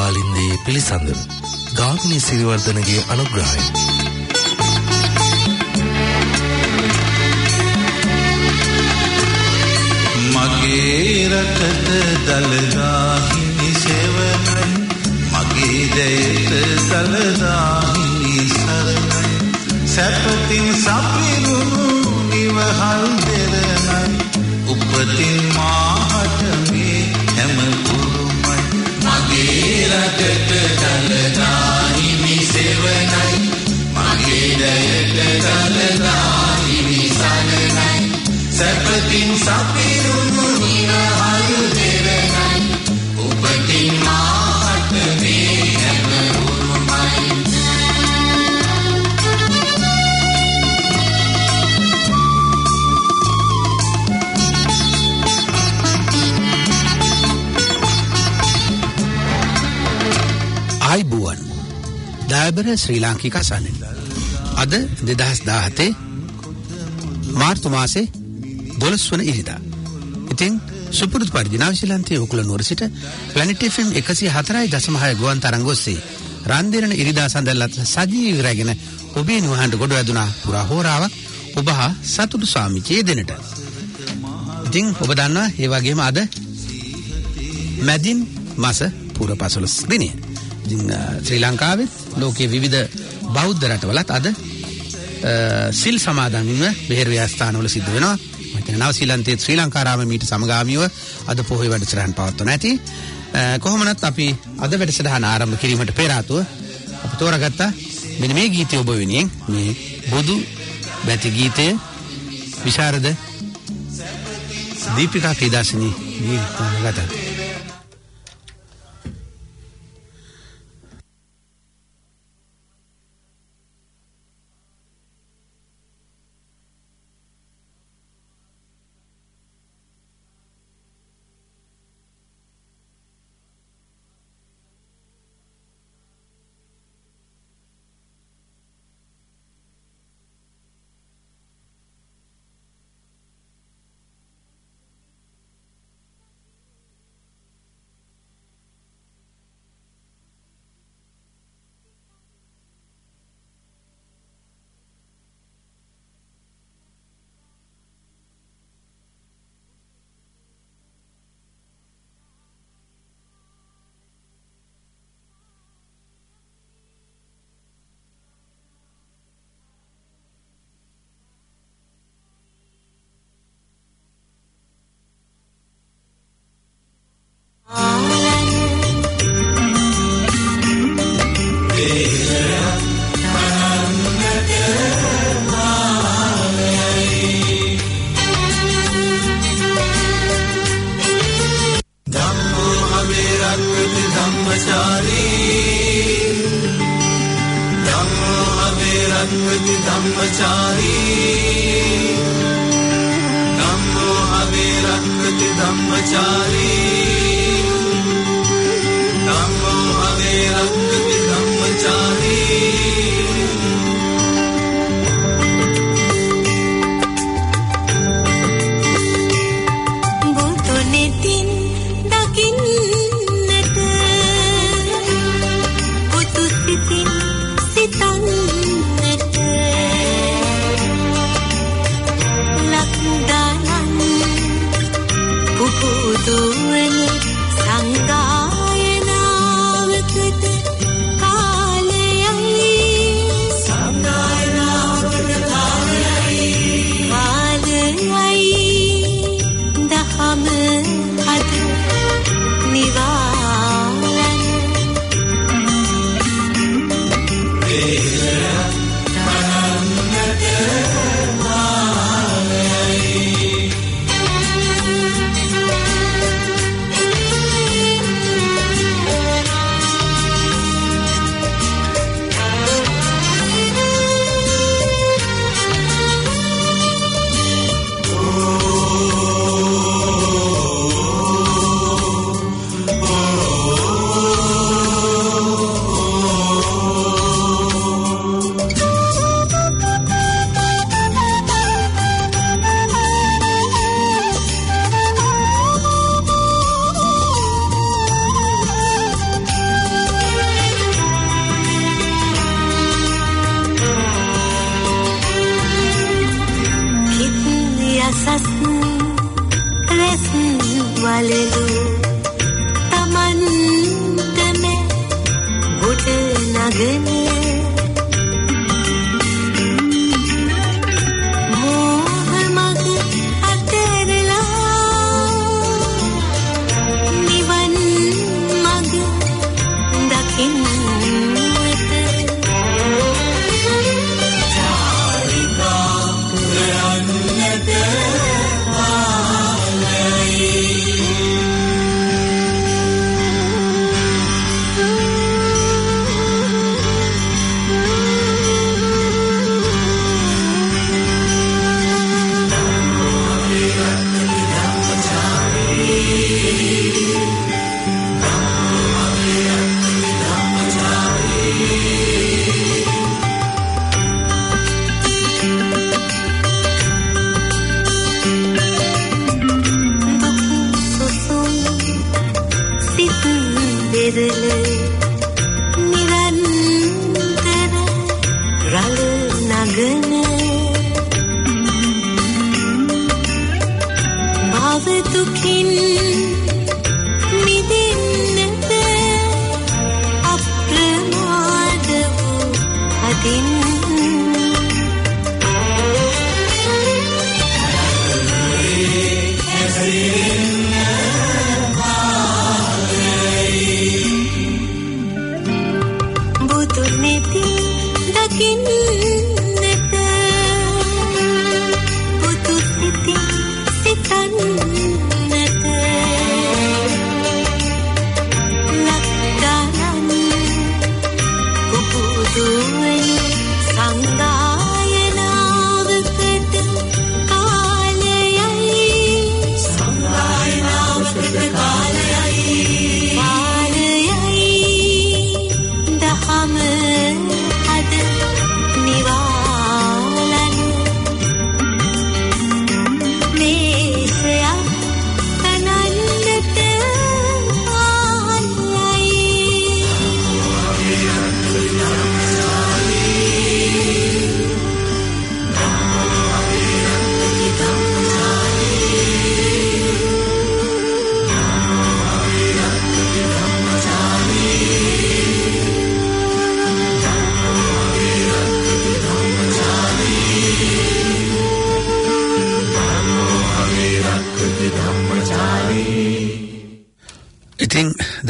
කාලින්දේ පිළිසඳර ගාමිණී සිරිවර්ධනගේ අනුග්‍රහය. මගේ රටට දළදා හිමි සෙවණයි මගේ දෙයට දළදා හිමි සරණයි සැපතින් සපිරුණු නිවහල් දෙරණයි උපතින් මාහට මේ හැම පුරුමයි මගේ රටට දළදා හිමි සෙවණයි මගේ දෙයට දළදා හිමි සරණයි සැපතින් සපිරුණු නිවහල් දෙරණයි උපතින් මාහට මේ හැම පුරුමයි ආයිබුවන් දායබර ශ්‍රී ලාංකික සානෙන් අද 2017 මාර්තු මාසේ 12 වන ඉරිදා. ඉතින් සුපුරුදු පරිදි නාවිශිලන්තයේ උකුලනුවර සිට ප්ලැනට් FM 104.6 ගුවන් තරංග ඔස්සේ රන්දිරණ ඉරිදා සඳල්ලත් සජීවී රැගෙන ඔබේ නිවහනට ගොඩ වැදුනා පුරා හෝරාවක් ඔබ හා සතුටු ස්වාමිචේ දෙනට. ඉතින් ඔබ දන්නවා ඒ වගේම අද මැදින් මාස පුර 15 දිනය. ඉතින් ශ්‍රී ලංකාවෙත් ලෝකයේ විවිධ බෞද්ධ රටවලත් අද සිල් සමාදන් වීම බෙහෙර ව්‍යස්ථානවල සිද්ධ වෙනවා. නවසීලන්තයේ ශ්‍රී ලංකාරාම මීට සමගාමීව අද පොහොය වැඩසටහන් පවත්වන ඇති. කොහොමනත් අපි අද වැඩසටහන ආරම්භ කිරීමට පෙර ආතුව අපි තෝරාගත්ත මෙන්න මේ ගීතය ඔබ වෙනුවෙන් මේ බුදු බැති ගීතය විශාරද දීපිකා ප්‍රීදාසිනී ගීත Puputuan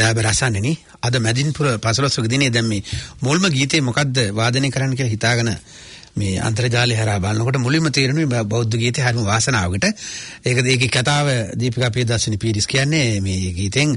ලෑබර් අසන්නේනි අද මැදින්පුර 15 වෙනි දිනේ දැන් මේ මුල්ම ගීතේ මොකද්ද වාදනය කරන්න කියලා හිතාගෙන මේ අන්තර්ජාලය හරහා බලනකොට මුලින්ම තේරෙන්නේ බෞද්ධ ගීතේ හරිම වාසනාවකට ඒකේ කතාව දීපිකා පියදර්ශිනී පීරිස් කියන්නේ මේ ගීතෙන්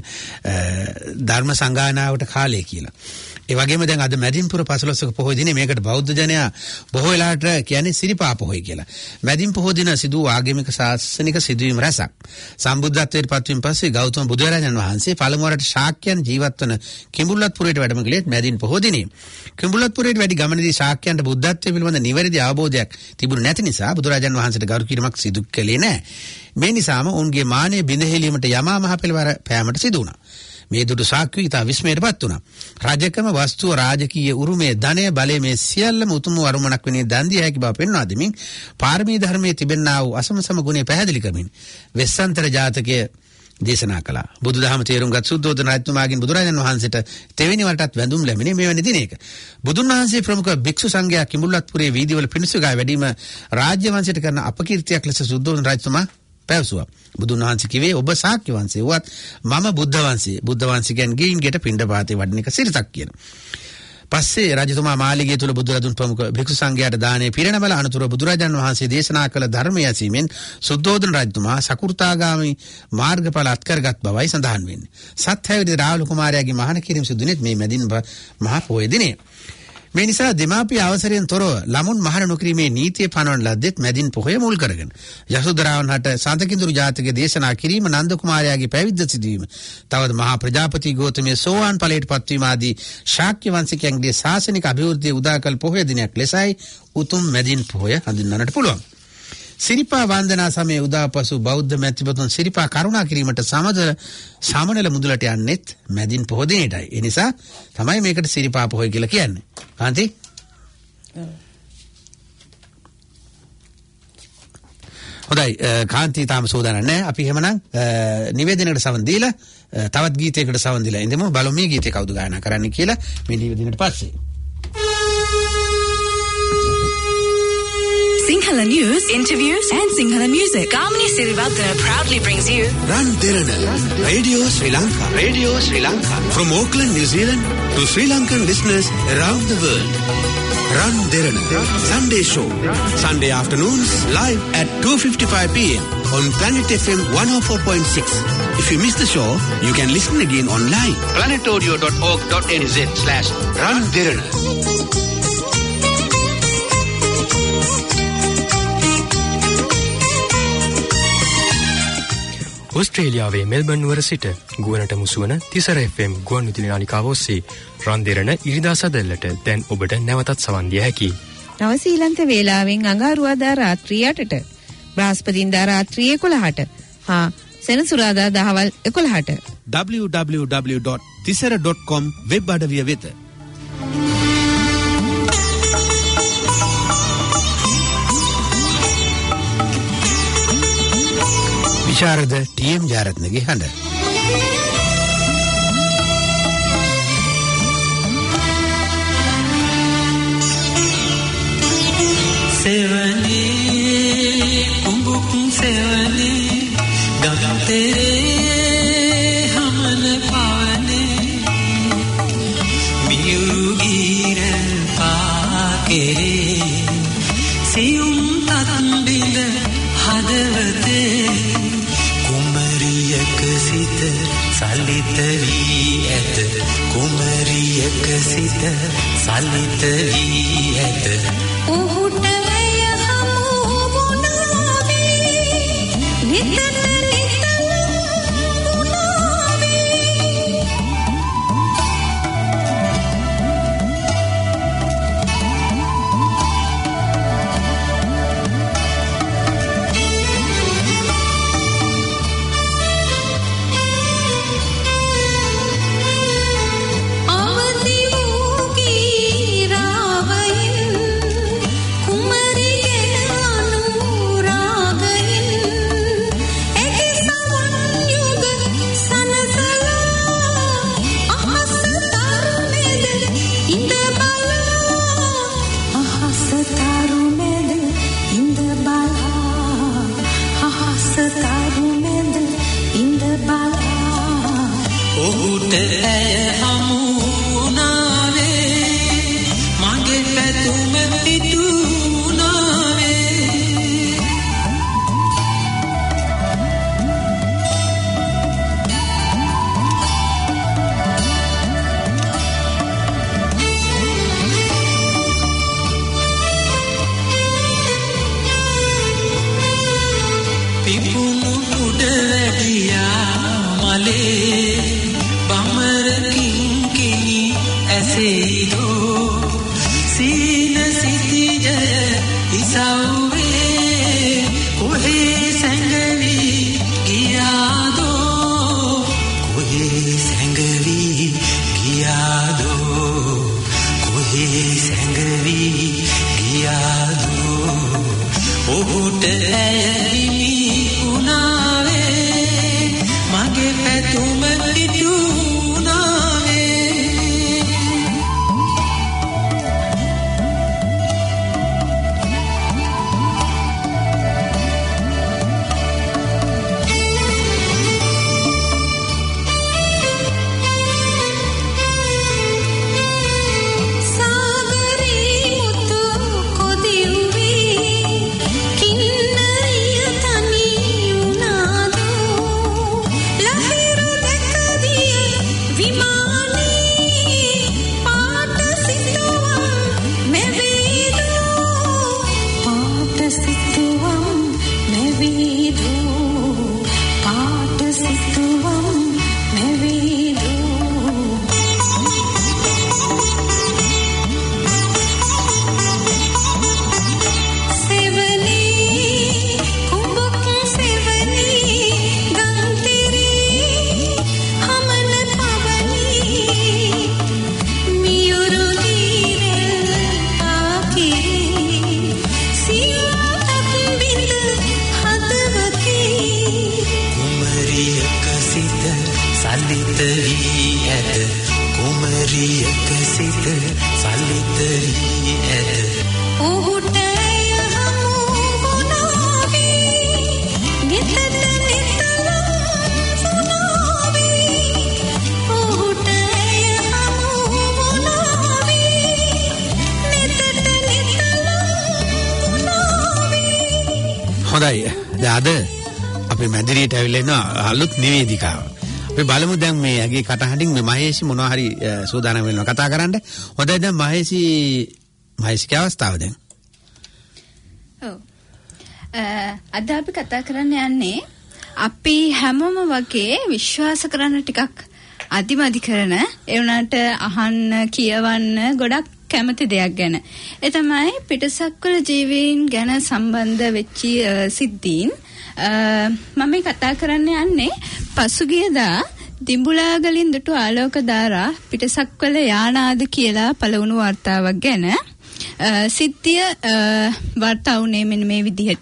ධර්ම සංගායනාවට කාලය කියලා. ඒ වගේම දැන් අද මැදින්පුර 15ක පොහොය දිනේ මේකට බෞද්ධ ජනයා බොහෝ වෙලාවට කියන්නේ සිරිපා පොහොය කියලා. මැදින් පොහොය දින සිදු ආගමික ශාසනික සිදුවීම් රැසක්. සම්බුද්ධත්වයට පත්වීම පස්සේ ගෞතම බුදුරජාණන් වහන්සේ පළමු වරට ශාක්‍යයන් ජීවත් වන කිඹුල්වත්පුරයට වැඩම කළේ මැදින් පොහොය දිනේ. කිඹුල්වත්පුරයට වැඩි ගමනේදී ශාක්‍යයන්ට බුද්ධත්වයේ පිළිබඳ නිවැරදි අවබෝධයක් තිබුණ නැති නිසා බුදුරජාණන් වහන්සේට ගරු කිරීමක් සිදු කළේ නැහැ. මේ නිසාම ඔවුන්ගේ මානය බිඳහෙලීමට යමා මහ පෙළවර පෑමට සිදු වුණා. මේ දුටු සාක්කු ඉතා විස්මයටපත් වුණා. රජකම වස්තුව රාජකීය උරුමේ ධනය බලය මේ සියල්ලම උතුම් අරුමණක් වෙන්නේ දන් දිය හැකි බව පෙන්වා දෙමින් පාරමී ධර්මයේ තිබෙනා වූ අසමසම ගුණය පැහැදිලි කරමින් වෙස්සන්තර ජාතකයේ දේශනා කළා. බුදුදහම තේරුම්ගත් සුද්ධෝදන රජතුමාගෙන් බුදුරජාණන් වහන්සේට තෙවෙනි වරටත් වැඳුම් ලැබෙන්නේ මෙවැනි දිනයක. බුදුන් වහන්සේ ප්‍රමුඛ භික්ෂු සංඝයා කිඹුල්වත්පුරේ වීදිවල පිණිසුගා වැඩිම රාජ්‍ය වංශයට කරන අපකීර්තියක් ලෙස සුද්ධෝදන රජතුමා පැවසුවා. බුදුන් වහන්සේ කිව්වේ ඔබ ශාක්‍ය වංශේ වුවත් මම බුද්ධ වංශේ. බුද්ධ වංශිකයන් ගිහින්ගෙට පිණ්ඩපාතේ වඩන එක සිරිතක් කියන. පස්සේ රජතුමා මාලිගය තුල බුදුරදුන් ප්‍රමුඛ භික්ෂු සංඝයාට දානේ පිරෙන බල අනුතුර බුදුරජාණන් වහන්සේ දේශනා කළ ධර්මය ඇසීමෙන් සුද්ධෝදන රජතුමා සකු르තාගාමී මාර්ගඵල අත්කරගත් බවයි සඳහන් වෙන්නේ. සත්‍යවිද රාහුල කුමාරයාගේ මහාන කිරීම සිදුුනේත් මේ මැදින් මහ පොහොය දිනේ. මේ නිසා දෙමාපිය අවසරයෙන් තොරව ළමුන් මහාන නොකිරීමේ නීතිය පනවන ලද්දෙත් මැදින් පොහොය මුල් කරගෙන යසෝදරාවන් හට සඳකිඳුරු ජාතකයේ දේශනා කිරීම නන්ද කුමාරයාගේ පැවිද්ද සිදුවීම තවද මහා ප්‍රජාපති ගෞතමයේ සෝවාන් ඵලයට පත්වීම ආදී ශාක්‍ය වංශිකයන්ගේ ශාසනික අභිවෘද්ධිය උදාකල් පොහොය දිනයක් ලෙසයි උතුම් මැදින් පොහොය හඳුන්වන්නට පුළුවන්. සිරිපා වන්දනා සමයේ උදාපසු බෞද්ධ මැතිවතුන් සිරිපා කරුණා කිරීමට සමනල මුදුලට යන්නෙත් මැදින් පොහොය දිනේටයි. ඒ නිසා තමයි මේකට සිරිපා පොහොය කියලා කියන්නේ. කාන්ති? හොඳයි කාන්ති තාම සෝදානම් නැහැ. අපි එහෙමනම් නිවේදනයකට සවන් දීලා තවත් ගීතයකට සවන් දීලා ඉඳමු. බලමු මේ ගීතේ කවුද ගායනා කරන්නේ කියලා මේ නිවේදනයට පස්සේ. Sinhala news, interviews and Sinhala music. Gamini Siriwardana proudly brings you Ran Derana, Radio Sri Lanka. Radio Sri Lanka. From Auckland, New Zealand to Sri Lankan listeners around the world. Ran Derana, Sunday show. Sunday afternoons live at 2:55 p.m. on Planet FM 104.6. If you miss the show, you can listen again online. planetaudio.org.nz/Ran Derana. ඔස්ට්‍රේලියාවේ Melbourne නුවර සිට ගුවනට මුසුවන Thisara FM ගුවන්විදුලි නාලිකාව ඔස්සේ රන් දෙරණ ඉරිදා සදල්ලට දැන් ඔබට නැවතත් සවන් දිය හැකියි. නවසීලන්ත වේලාවෙන් අඟහරුවාදා රාත්‍රී 8ට, බ්‍රහස්පතින්දා රාත්‍රී 11ට හා සෙනසුරාදා දහවල් 11ට www.tisara.com වෙබ් අඩවිය වෙත. විශාරද ටීඑම් ජාරත්නගේ හඬ. सेवने कुंभुक सेवने गगन तेरे हमन पावने मियुगीर पाकेरे सियुम तत्बिंद हदवते कुमरियक सित सलित वी ऐत कुमरियक सित सलित वी ऐत කාලේ බමරකින් කිනි ඇසෙයිදෝ සීන සිටිජය ඉසව්වේ කොහේ සැඟවි ගියාදෝ කොහේ සැඟවි ගියාදෝ කොහේ සැඟවි ගියාදෝ ඔහුට ඇයහිමි උනාවේ මගේ පැතුම පිටුනාවේ අද අපි මැදිරියට ඇවිල්ලා ඉන්න අලුත් නිවේදිකාව. අපි බලමු දැන් මේ ඇගේ කටහඬින් මේ මහේෂි මොනවා හරි සූදානම් වෙනවා කතා කරන්න. හොඳයි දැන් මහේෂිගේ අවස්ථාව දැන්. ඔව්. අද අපි කතා කරන්න යන්නේ අපි හැමෝම වගේ විශ්වාස කරන්න ටිකක් අදිමදි කරන ඒ වුණාට අහන්න කියවන්න ගොඩක් කැමති දෙයක් ගැන. ඒ තමයි පිටසක්වල ජීවීන් ගැන සම්බන්ධ වෙච්ච සිද්ධීන්. මම කතා කරන්න යන්නේ පසුගියදා දිඹුලාගලින් දුටු ආලෝක ධාරා පිටසක්වල යානාද කියලා පළවුණු වර්තාවක් ගැන. සිද්ධිය වර්තා වුණේ මෙන්න මේ විදිහට.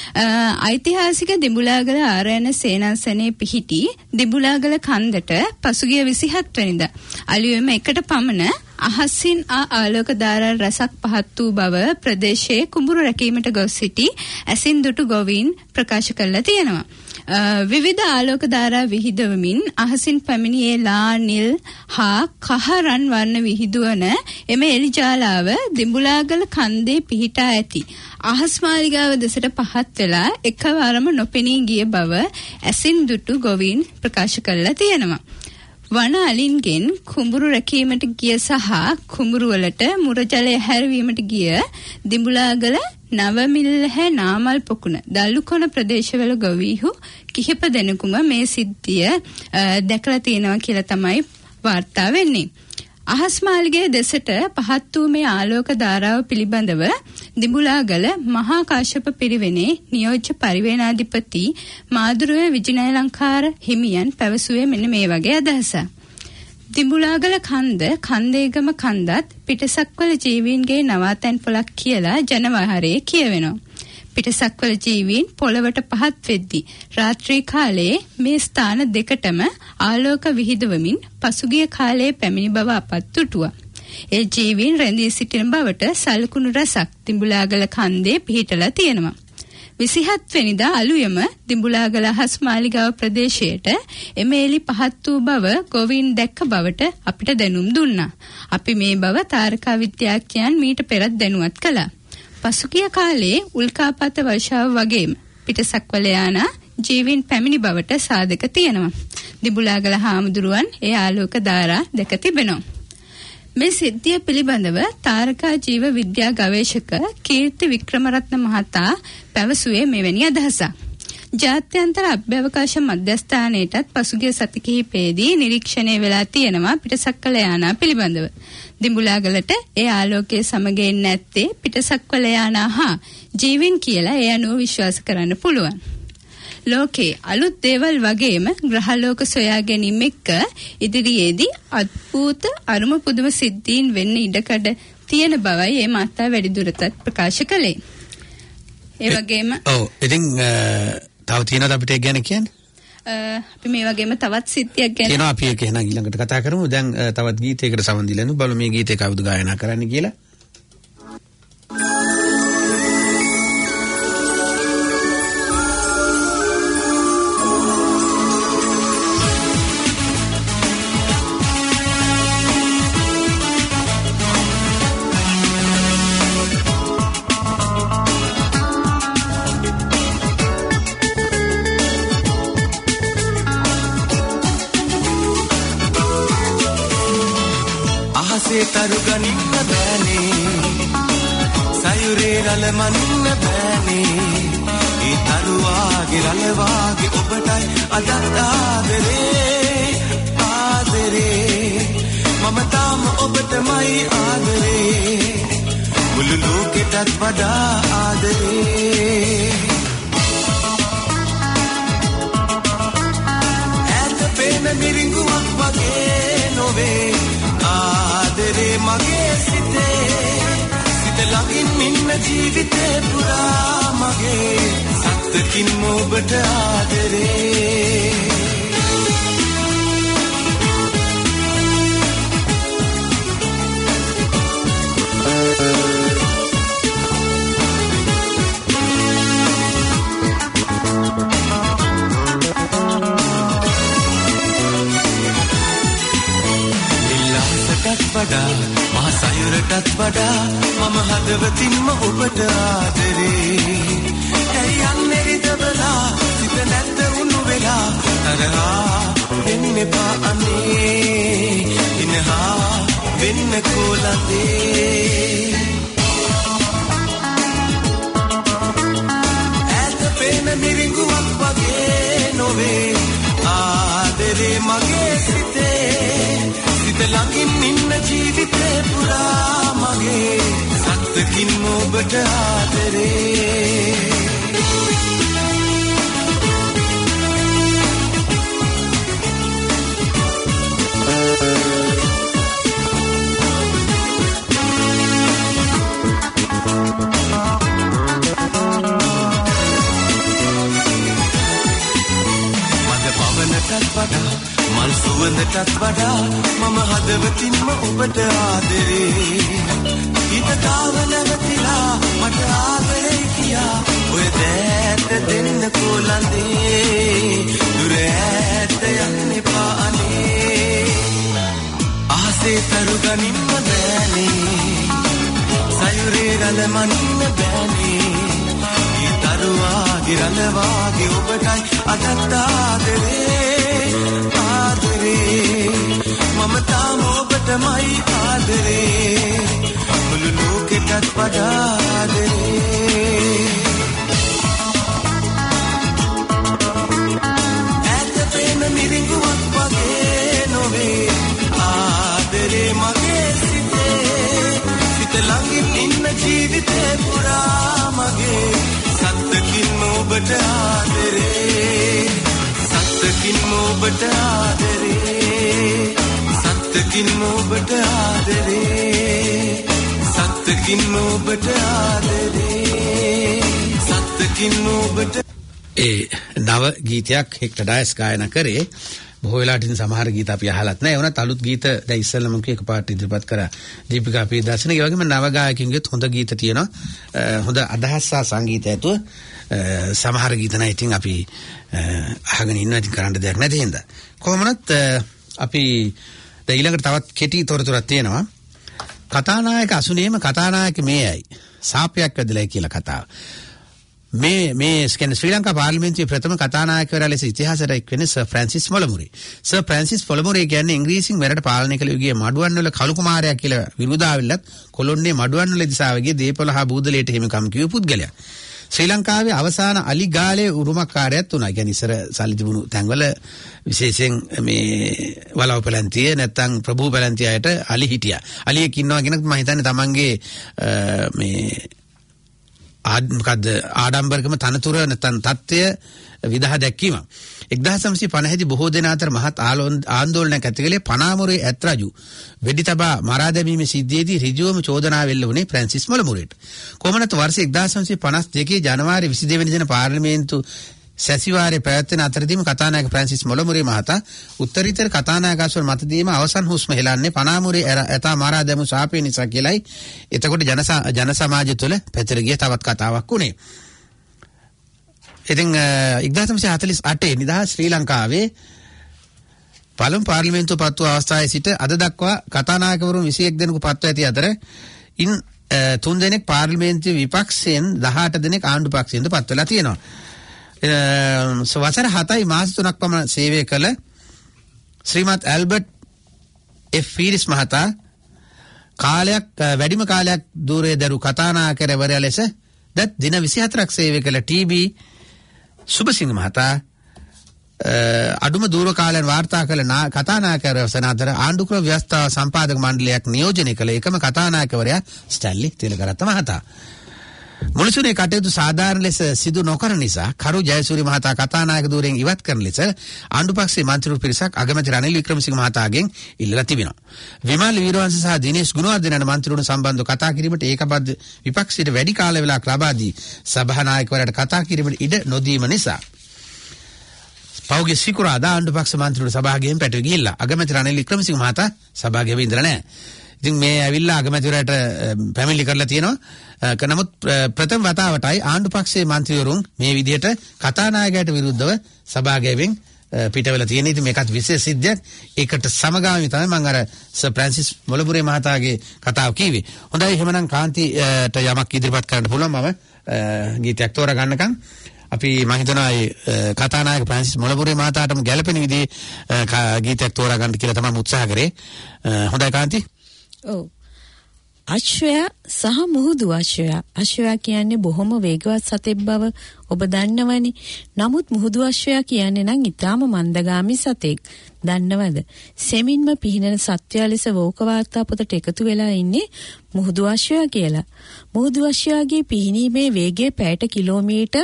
ඓතිහාසික දිඹුලාගල ආරයන සේනාසනයේ පිහිටි දිඹුලාගල කන්දට පසුගිය 27 වෙනිදා අලුයම එකට පමණ අහසින් ආලෝක ධාරා රසක් පහත් වූ බව ප්‍රදේශයේ කුඹුරු රැකීමට ගොස් සිටි ඇසින් දුටු ගොවීන් ප්‍රකාශ කළා තියෙනවා. විවිධ ආලෝක ධාරා විහිදවමින් අහසින් පැමිණියේ ලා නිල් හා කහ රන් වර්ණ විහිදුවන එම එලිජාලාව දිඹුලාගල කන්දේ පිහිටා ඇති අහස් මාලිගාව දෙසට පහත් වෙලා එකවරම නොපෙනී ගිය බව ඇසින් දුටු ගොවීන් ප්‍රකාශ කළා තියෙනවා. වන අලින්ගෙන් කුඹුරු රැකීමට ගිය සහ කුඹුරු වලට මුර ජලය හැරවීමට ගිය දිඹුලාගල නවමිල්හ නාමල් පොකුණ දල්ලුකොන ප්‍රදේශවල ගොවීහු කිහිප දෙනෙකුම මේ සිද්ධිය දැකලා තියෙනවා කියලා තමයි වාර්තා වෙන්නේ. අහස් මාලිගයේ දෙසට පහත් වූ මේ ආලෝක ධාරාව පිළිබඳව දිඹුලාගල මහා කාශ්‍යප පිරිවෙනේ නියෝජ්‍ය පරිවේනාධිපති මාදුරුවේ විජිනයලංකාර හිමියන් පැවසුවේ මෙන්න මේ වගේ අදහසක්. දිඹුලාගල කන්ද කන්දේගම කන්දත් පිටසක්වල ජීවීන්ගේ නවාතැන් පොලක් කියලා ජනවහරේ කියවෙනවා. පිටසක්වල ජීවීන් පොළවට පහත් වෙද්දී රාත්‍රී කාලයේ මේ ස්ථාන දෙකටම ආලෝක විහිදුවමින් පසුගිය කාලයේ පැමිණි බව අපත් දුටුවා. ඒ ජීවීන් රැඳී සිටින බවට සලකුණු රසක් දිඹුලාගල කන්දේ පිහිටලා තියෙනවා. 27 වෙනිදා අලුයම දිඹුලාගල අහස් මාලිගාව ප්‍රදේශයට එමෙලි පහත් වූ බව ගොවීන් දැක්ක බවට අපිට දැනුම් දුන්නා. අපි මේ බව තාරකා විද්‍යාඥයන් මීට පෙරත් දැනුවත් කළා. පසුගිය කාලයේ උල්කාපාත වර්ෂාව වගේම පිටසක්වල යාන ජීවීන් පැමිණි බවට සාධක තියෙනවා. දිඹුලාගල හාමුදුරුවන් ඒ ආලෝක ධාරා දැක තිබෙනවා. මේ සිද්ධිය පිළිබඳව තාරකා ජීව විද්‍යා ගවේෂක කීර්ති වික්‍රමරත්න මහතා පැවසුවේ මෙවැනි අදහසක්. ජාත්‍යන්තර අභ්‍යවකාශ මධ්‍යස්ථානයටත් පසුගිය සති කිහිපයේදී නිරීක්ෂණය වෙලා තියෙනවා පිටසක්වල යානා පිළිබඳව. දිඹුලාගලට ඒ ආලෝකයේ සමග එන්නේ නැත්තේ පිටසක්වල යානා හා ජීවීන් කියලා ඒ අනුව විශ්වාස කරන්න පුළුවන්. ලෝකේ අලුත් දේවල් වගේම ග්‍රහලෝක සොයා ගැනීම එක්ක ඉදිරියේදී අద్භූත අරුම පුදුම සිද්ධීන් වෙන්න ඉඩකඩ තියෙන බවයි මේ මාතා වැඩිදුරටත් ප්‍රකාශ කළේ. ඒ වගේම ඉතින් තව තියෙනවද අපිට ඒක ගැන කියන්න? අපි මේ වගේම තවත් සිද්ධියක් ගැන කියනවා අපි ඒක එහෙනම් ඊළඟට කතා කරමු. දැන් තවත් ගීතයකට සමන් දීලා බලමු මේ ගීතේ කවුද ගායනා කරන්නේ කියලා. තරුගනින්න බෑනේ සයුරේ රළමනින්න බෑනේ ඒ තරුවාගේ රළවාගේ ඔබටයි අදත් ආදරේ මම තාම ඔබටමයි ආදරේ මුළු ලෝකෙටත් වඩා ආදරේ ඈත පේන මිරිඟුවක් වගේ නොවේ ආදරේ මගේ සිත ළඟින් ඉන්න ජීවිතේ පුරා මගේ සත්තකින් ඔබට ආදරේ වඩා මහ සයුරටත් වඩා මම හදවතින්ම ඔබට ආදරේ ඇයි යන්නේ රිදවලා සිත නැත්ත උණු වෙලා තරහා වෙන්න එපා අනේ ඉනහා වෙන්න කොලදේ ඈත පේන මිරිඟුවක් වගේ නොවේ ආදරේ මගේ සිතේ ළඟින් ඉන්න ජීවිතේ පුරා මගේ සත්තකින් ඔබට ආදරේ මද පවනටත් වඩා මල් සුවඳටත් වඩා මම හදවතින්ම ඔබට ආදරේ හිත තාව නැවතිලා මට ආදරේ කියා ඔය දැට දෙන්න කොලඳේ දුර ඈත යන්න එපා අනේ ආසේ තරුගනින්න බෑනේ සයුරේ රළමනින්න බෑනේ ඊ තරුවාගේ රළවාගේ ඔබටයි අදත් ආදරේ මම තාම ඔබටමයි ආදරේ මුළු ලෝකෙටත් වඩා ආදරේ ඈත පේන මිරිඟුවක් වගේ නොවේ ආදරේ මගේ සිත ළඟින් ඉන්න ජීවිතේ පුරා මගේ සත්තකින් ඔබට ආදරේ සත්තකින් ඔබට ආදරේ සත්තකින් ඔබට ආදරේ සත්තකින් ඔබට ආදරේ සත්තකින් ඔබට ඒ නව ගීතයක් හෙක්ටර් ඩයස් ගායනා කරේ බොහෝ වෙලාවට ඉතින් සමහර ගීත අපි අහලත් නැහැ. වුණත් අලුත් ගීත දැන් ඉස්සෙල්ලම එකපාරට ඉදිරිපත් කරා දීපිකා ප්‍රියදර්ශන. ඒ වගේම නව ගායකයින්ගෙත් හොඳ ගීත තියෙනවා. හොඳ අදහස් සහ සංගීත ඇතුව සමහර ගීත නැහැ. ඉතින් අපි අහගෙන ඉන්නවා. ඉතින් කරන්න දෙයක් නැති හින්දා. කොහොමනත් අපි දැන් ඊළඟට තවත් කෙටි තොරතුරක් තියෙනවා. කතානායක අසුනේම කතානායක මේයි. සාපයක් වැදලා කියලා කතාව. මේ ශ්‍රී ලංකා පාර්ලිමේන්තුවේ ප්‍රථම කතානායකවරයා ලෙස ඉතිහාසයට එක්වෙන්නේ sir Francis Molamure. Sir Francis Molamure කියන්නේ ඉංග්‍රීසින් මෙරට පාලනය කළ යුගයේ මඩුවන්වල කළු කුමාරයා කියලා විරුදාවිල්ලත් කොළොන්නේ මඩුවන්වල දිසාවගේ දීපල හා බූදලයට හිමිකම් කියූ පුද්ගලයා. ශ්‍රී ලංකාවේ අවසාන අලි ගාලේ උරුමකාරයත් වුණා. කියන්නේ ඉස්සර සල්ලි තිබුණු තැන්වල විශේෂයෙන් මේ වලව පැලැන්තිය නැත්තම් ප්‍රභූ පැලැන්තිය අයට අලි හිටියා. අලියෙක් ඉන්නවා කියන මම හිතන්නේ තමන්ගේ මේ මොකද්ද ආඩම්බරකම තනතුර නැත්තම් තත්ත්වය විදහා දැක්වීම. 1950 දී බොහෝ දෙනා අතර මහත් ආందోලනයක් ඇති කළේ පනාමුරේ ඇත්රජු වෙඩි තබා මරා දැමීමේ සිද්ධියේදී ඍජුවම චෝදනා වෙල්ල වුණේ ෆ්‍රැන්සිස් මොලමුරේට. කොහොමනත් වර්ෂ 1952 ජනවාරි 22 වෙනි දින පාර්ලිමේන්තු සැසිවාරයේ පැවැත්වෙන අතරදීම කතානායක ෆ්‍රැන්සිස් මොලමුරේ මහතා උත්තරීතර කතානායකස්වර මත දීම අවසන් හුස්ම හෙලන්නේ පනාමුරේ ඇතා මරා දැමු ශාපය නිසා කියලයි. එතකොට ජන සමාජය තුළ පැතිර ගිය තවත් කතාවක් වුණේ. ඉතින් 1948 නිදහස් ශ්‍රී ලංකාවේ පළමු පාර්ලිමේන්තුව පත්ව අවස්ථාවේ සිට අද දක්වා කතානායකවරුන් 21 දෙනෙකු පත්ව ඇති අතර ඉන් 3 දෙනෙක් පාර්ලිමේන්තුවේ විපක්ෂයෙන් 18 දෙනෙක් ආණ්ඩු පක්ෂයෙන්ද පත් වෙලා තියෙනවා. වසර 7යි මාස 3ක් පමණ සේවය කළ ශ්‍රීමත් ඇල්බර්ට් එෆ් ෆීරිස් මහතා වැඩිම කාලයක් දූරයේ දරු කතානායකවරයා ලෙස දින 24ක් සේවය කළ ටීබී සුබසිංහ මහතා අඩුම දූර කාලයන් වාර්තා කළ කතානායකවරයා වන අතර ආණ්ඩුක්‍රම ව්‍යවස්ථාව සම්පාදක මණ්ඩලයක් නියෝජනය කළ එකම කතානායකවරයා ස්ටැන්ලි තිලකරත්න මහතා. මුලසුනේ කටයුතු සාධාරණ ලෙස සිදු නොකරන නිසා කරු ජයසූරිය මහතා කතානායක ධූරයෙන් ඉවත් කරන ලෙස ආණ්ඩුපක්ෂයේ මන්ත්‍රීවරු පිරිසක් අගමැති රනිල් වික්‍රමසිංහ මහතාගෙන් ඉල්ලලා තිබෙනවා. විමල් වීරවංශ සහ දිනේෂ් ගුණවර්ධන යන මන්ත්‍රීවරුන් සම්බන්ධව කතා කිරීමට ඒකබද්ධ විපක්ෂයට වැඩි කාල වේලාවක් ලබා දී සභානායකවරයාට කතා කිරීමට ඉඩ නොදීම නිසා පෞගේ සිකුරාදා ආණ්ඩුපක්ෂ මන්ත්‍රීවරු සභාවගෙන් පැටව ගිහිල්ලා අගමැති රනිල් වික්‍රමසිංහ මහතා සභාවේ ඉඳලා නැහැ. ඉතින් මේ ඇවිල්ලා අගමැතිවරයාට පැමිණිලි කරලා තියෙනවා. නමුත් ප්‍රථම වතාවටයි ආණ්ඩු පක්ෂයේ මන්ත්‍රීවරුන් මේ විදිහට කතානායකයට විරුද්ධව සභාවගෙන් පිටවෙලා තියෙන. ඉතින් මේකත් විශේෂ සිද්ධියක්. ඒකට සමගාමී තමයි මම අර සර් ෆ්‍රැන්සිස් මොලමුරේ මහතාගේ කතාව කිව්වේ. හොඳයි එහෙනම් කාන්තිට යමක් ඉදිරිපත් කරන්න පුළුවන්. මම ගීතයක් තෝරා ගන්නකම් අපි මම හිතනවා කතානායක ෆ්‍රැන්සිස් මොලමුරේ මහතාටම ගැළපෙන විදිහේ ගීතයක් තෝරා ගන්න කියලා තමයි උත්සාහ කරේ. හොඳයි කාන්ති. ඔව්. අශ්වයා සහ මුහුදු අශ්වයා. අශ්වයා කියන්නේ බොහොම වේගවත් සතෙක් බව ඔබ දන්නවනේ. නමුත් මුහුදු අශ්වයා කියන්නේ නම් ඊටාම මන්දගාමී සතෙක්. දන්නවද? සෙමින්ම පිහිනන සත්වයා ලෙස වෝක වාර්තා පොතට එකතු වෙලා ඉන්නේ මුහුදු අශ්වයා කියලා. මුහුදු අශ්වයාගේ පිහිනීමේ වේගය පැයට කිලෝමීටර්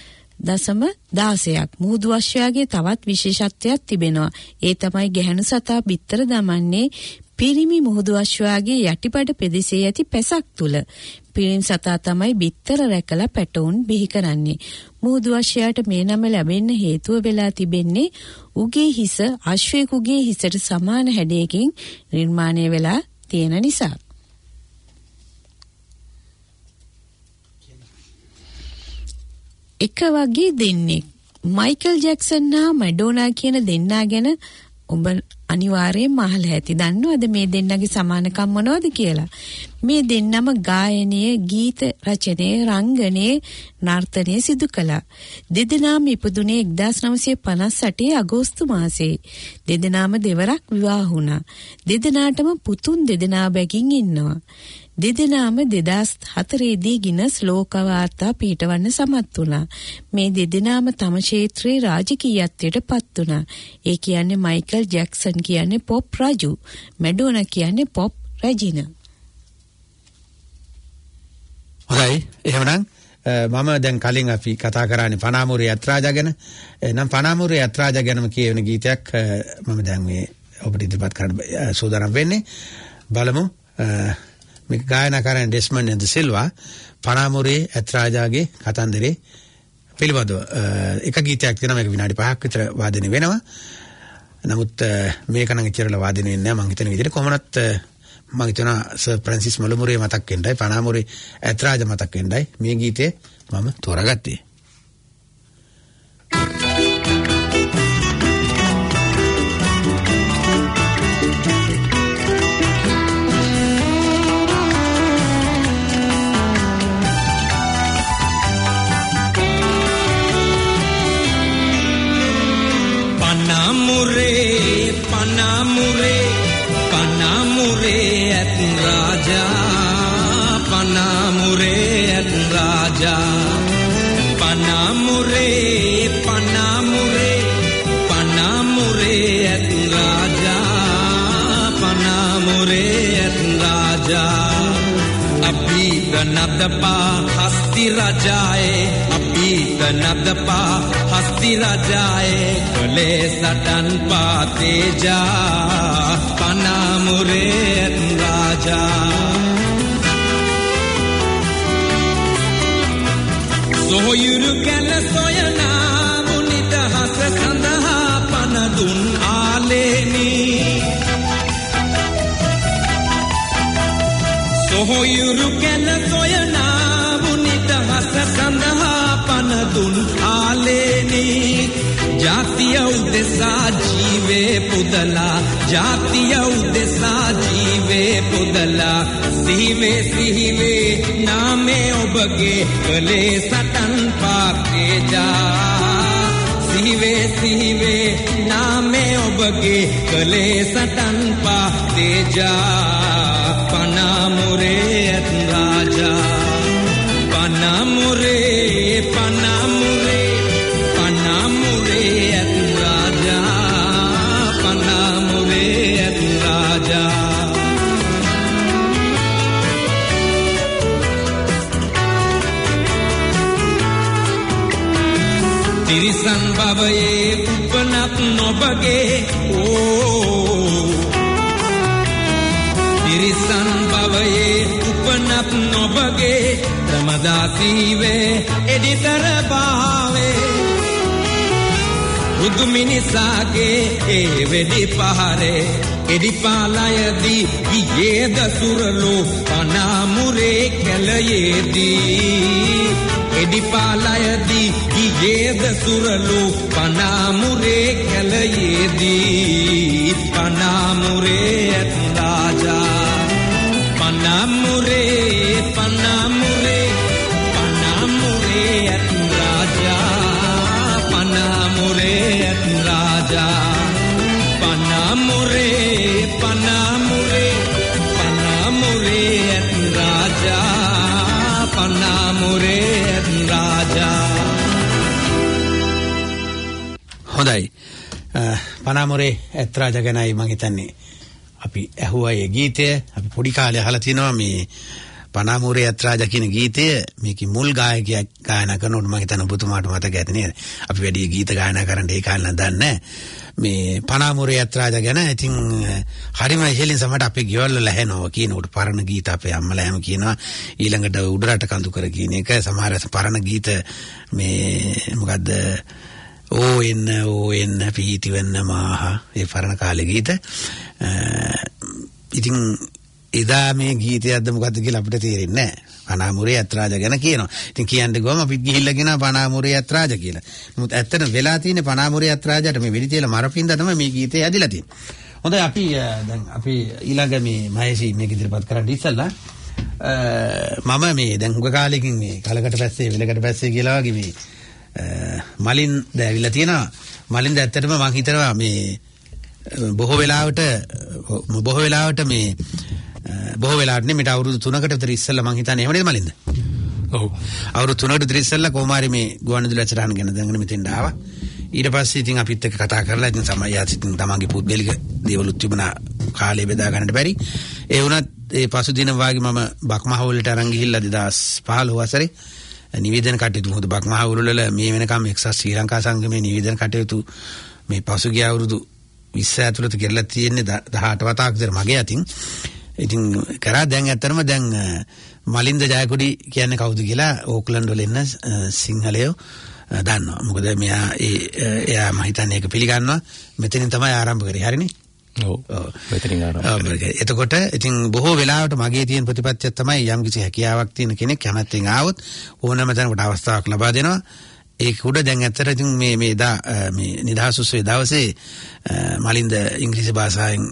0.16ක්. මුහුදු අශ්වයාගේ තවත් විශේෂත්වයක් තිබෙනවා. ඒ තමයි ගැහණු සතා බිත්තර දමන්නේ පිරිමි මුහුදු අශ්වයාගේ යටිපඩ පෙදෙසේ ඇති පැසක් තුල. පිරිමි සතා තමයි බිත්තර රැකලා පැටවුන් බිහි කරන්නේ. මුහුදු අශ්වයාට මේ නම ලැබෙන්න හේතුව වෙලා තිබෙන්නේ උගේ හිස අශ්වයෙකුගේ හිසට සමාන හැඩයකින් නිර්මාණය වෙලා තියෙන නිසා. එක වගේ දෙන්නේ මයිකල් ජැක්සන් හා මැඩෝනා කියන දෙන්නා ගැන ඔබ අනිවාර්යයෙන්ම අහලා ඇති. දන්නවද මේ දෙන්නගේ සමානකම් මොනවද කියලා? මේ දෙන්නම ගායනයේ, ගීත රචනයේ, රංගනයේ, නර්තනයේ සිදු කළා. දෙදෙනාම ඉපදුනේ 1958 අගෝස්තු මාසයේ. දෙදෙනාම දෙවරක් විවාහ වුණා. දෙදෙනාටම පුතුන් දෙදෙනා බැගින් ඉන්නවා. දෙදෙනාම 2004 දී ගිනස් ලෝක වාර්තා පිටවන්න සමත් වුණා. මේ දෙදෙනාම තම ක්ෂේත්‍රයේ රාජකීයත්වයට පත් වුණා. ඒ කියන්නේ මයිකල් ජැක්සන් කියන්නේ පොප් රජු, මැඩෝනා කියන්නේ පොප් රැජිනා. හොඳයි. එහෙමනම් මම දැන් කලින් අපි කතා කරානේ පනාමුරේ යත්‍රාජා ගැන. නම් පනාමුරේ යත්‍රාජා ගැනම කියවෙන ගීතයක් මම දැන් මේ ඔබට ඉදිරිපත් කරන්න සූදානම් වෙන්නේ. බලමු. මේක ගායනා කරන ඩෙස්මන්ඩ් ද සිල්වා පනාමුරේ යත්‍රාජාගේ කතන්දරේ පිළිබඳව එක ගීතයක් තියෙනවා. මේක විනාඩි 5ක් විතර වාදනය වෙනවා. නමුත් මේක නම් ඉතිරලා වාදනය වෙන්නේ නැහැ. මම හිතන විදිහට කොහොමනත් මම හිතනවා සර් ෆ්‍රැන්සිස් මොලමුරේ මතක් වෙන්නයි පනාමුරේ යත්‍රාජා මතක් වෙන්නයි මේ ගීතේ මම තෝරාගත්තේ. Raja, Panamure at Raja. Panamure Panamure Panamure at Raja Panamure at Raja Abhi Nadapa Hasti Rajae Abhi Nadapa Hasti Rajae Kale Satan Pateja Panamure at Raja Soyuru Kala Soyana Munita Hasa Sandaha Panadun Aleni Soyuru Kala Soyana Munita Hasa Sandaha Panadun Aleni Jatiya Udesa Jive Pudala Jatiya Udesa Jive Pudala Sihive Sihive Name Obage Kale Satan Pateja Sihive Sihive Name Obage Kale Satan Pateja Panamure at Raja Panamure Panamure Panamure at Raja Panamure at Raja Tirisan Babaye Upanat Nobage Oh Tirisan Babaye Upanat Nobage Ramadasive Editara Bave Uduminisage Evedi Pahare Edipalayadi Yeda Suralo Panamure Kelayedi Edipalayadi Yeda Suralo Panamure Kelayedi Panamure at Raja Panamure Panamure Panamure at Raja Panamure at Raja Panamure Panamure Panamure at Raja Panamure at Raja හොඳයි පනාමුරේ at Raja ගැනයි මම හිතන්නේ අපි ඇහුවා ඒ ගීතය අපි පොඩි කාලේ අහලා තිනවා මේ පනාමුරේ at Raja කියන ගීතය මේකේ මුල් ගායකයා ගායනා කරනකොට මම හිතන්නේ ඔබතුමාට මතක ඇති නේද අපි වැඩි ගීත ගායනා කරන්න ඒ කාලේ නදන්නේ මේ පනාමුරේ at Raja ගැන ඉතින් හරිම ඉහළින් සමහරට අපේ ගෙවල් වල ඇහෙනවා කියනකොට පරණ ගීත අපේ අම්මලා හැම කියනවා ඊළඟට උඩරට කඳු කර කියන එක සමහර පරණ ගීත මේ මොකද්ද ඕන්න පීති වෙන්න මාහා ඒ පරණ කාලේ ගීත ඉතින් එදා මේ ගීතයක්ද මොකද්ද කියලා අපිට තේරෙන්නේ නැහැ පනාමුරේ at Raja ගැන කියනවා ඉතින් කියන්න ගියාම අපිත් ගිහිල්ලා කියනවා පනාමුරේ at Raja කියලා නමුත් ඇත්තටම වෙලා තියෙන්නේ පනාමුරේ at Rajaට මේ වෙඩි තියලා මරපින්දා තමයි මේ ගීතය ඇදිලා තියෙන්නේ හොඳයි අපි දැන් අපි ඊළඟ මේ මහේෂි මේක ඉදිරිපත් කරන්න ඉස්සෙල්ලා මම මේ දැන් හුඟ කාලෙකින් මේ කලකට පැස්සේ වෙලකට පැස්සේ කියලා වගේ මේ මලින් දැවිලා තියෙනවා මලින්ද ඇත්තටම මම හිතනවා මේ බොහෝ වෙලාවට මේ බොහෝ වෙලාවට නෙමෙයි අවුරුදු 3කට විතර ඉස්සෙල්ලා මම හිතන්නේ එහෙම නේද මලින්ද ඔව් අවුරුදු 3කට විතර ඉස්සෙල්ලා කොමාරි මේ ගුවන්විදුලි ඇසරහන් ගැන දැනගෙන මෙතෙන්ට ආවා ඊට පස්සේ ඉතින් අපිත් එක්ක කතා කරලා ඉතින් සමහරවිට ඉතින් තමන්ගේ පුද්ගලික දේවලුත් තිබුණා කාලේ බෙදා ගන්නට බැරි ඒ වුණත් ඒ පසුදින වාගේ මම බක්මහවලට අරන් ගිහිල්ලා 2015 වසරේ නිවේදන කටයුතු මොකද බක්මහවුල වල මේ වෙනකම් එක්සත් ශ්‍රී ලංකා සංගමේ නිවේදන කටයුතු මේ පසුගිය අවුරුදු 20 ඇතුළත කරලා තියෙන්නේ 18 වතාවක් විතර මගේ අතින් ඉතින් කරා දැන් ඇත්තටම දැන් මලින්ද ජයකොඩි කියන්නේ කවුද කියලා ඕක්ලන්ඩ් වල ඉන්න සිංහලයෝ දන්නවා මොකද මෙයා එයා මම හිතන්නේ ඒක පිළිගන්නවා මෙතනින් තමයි ආරම්භ කරේ හරිනේ ඔව් මෙතනින් ආරම්භ කරේ එතකොට ඉතින් බොහෝ වෙලාවට මගේ තියෙන ප්‍රතිපත්තිය තමයි යම් කිසි හැකියාවක් තියෙන කෙනෙක් කැමැත්තෙන් ආවොත් ඕනම තැනකට අවස්ථාවක් ලබා දෙනවා ඒක උඩ දැන් ඇත්තට ඉතින් මේ නිදහස් උත්සවයේ දවසේ මලින්ද ඉංග්‍රීසි භාෂාවෙන්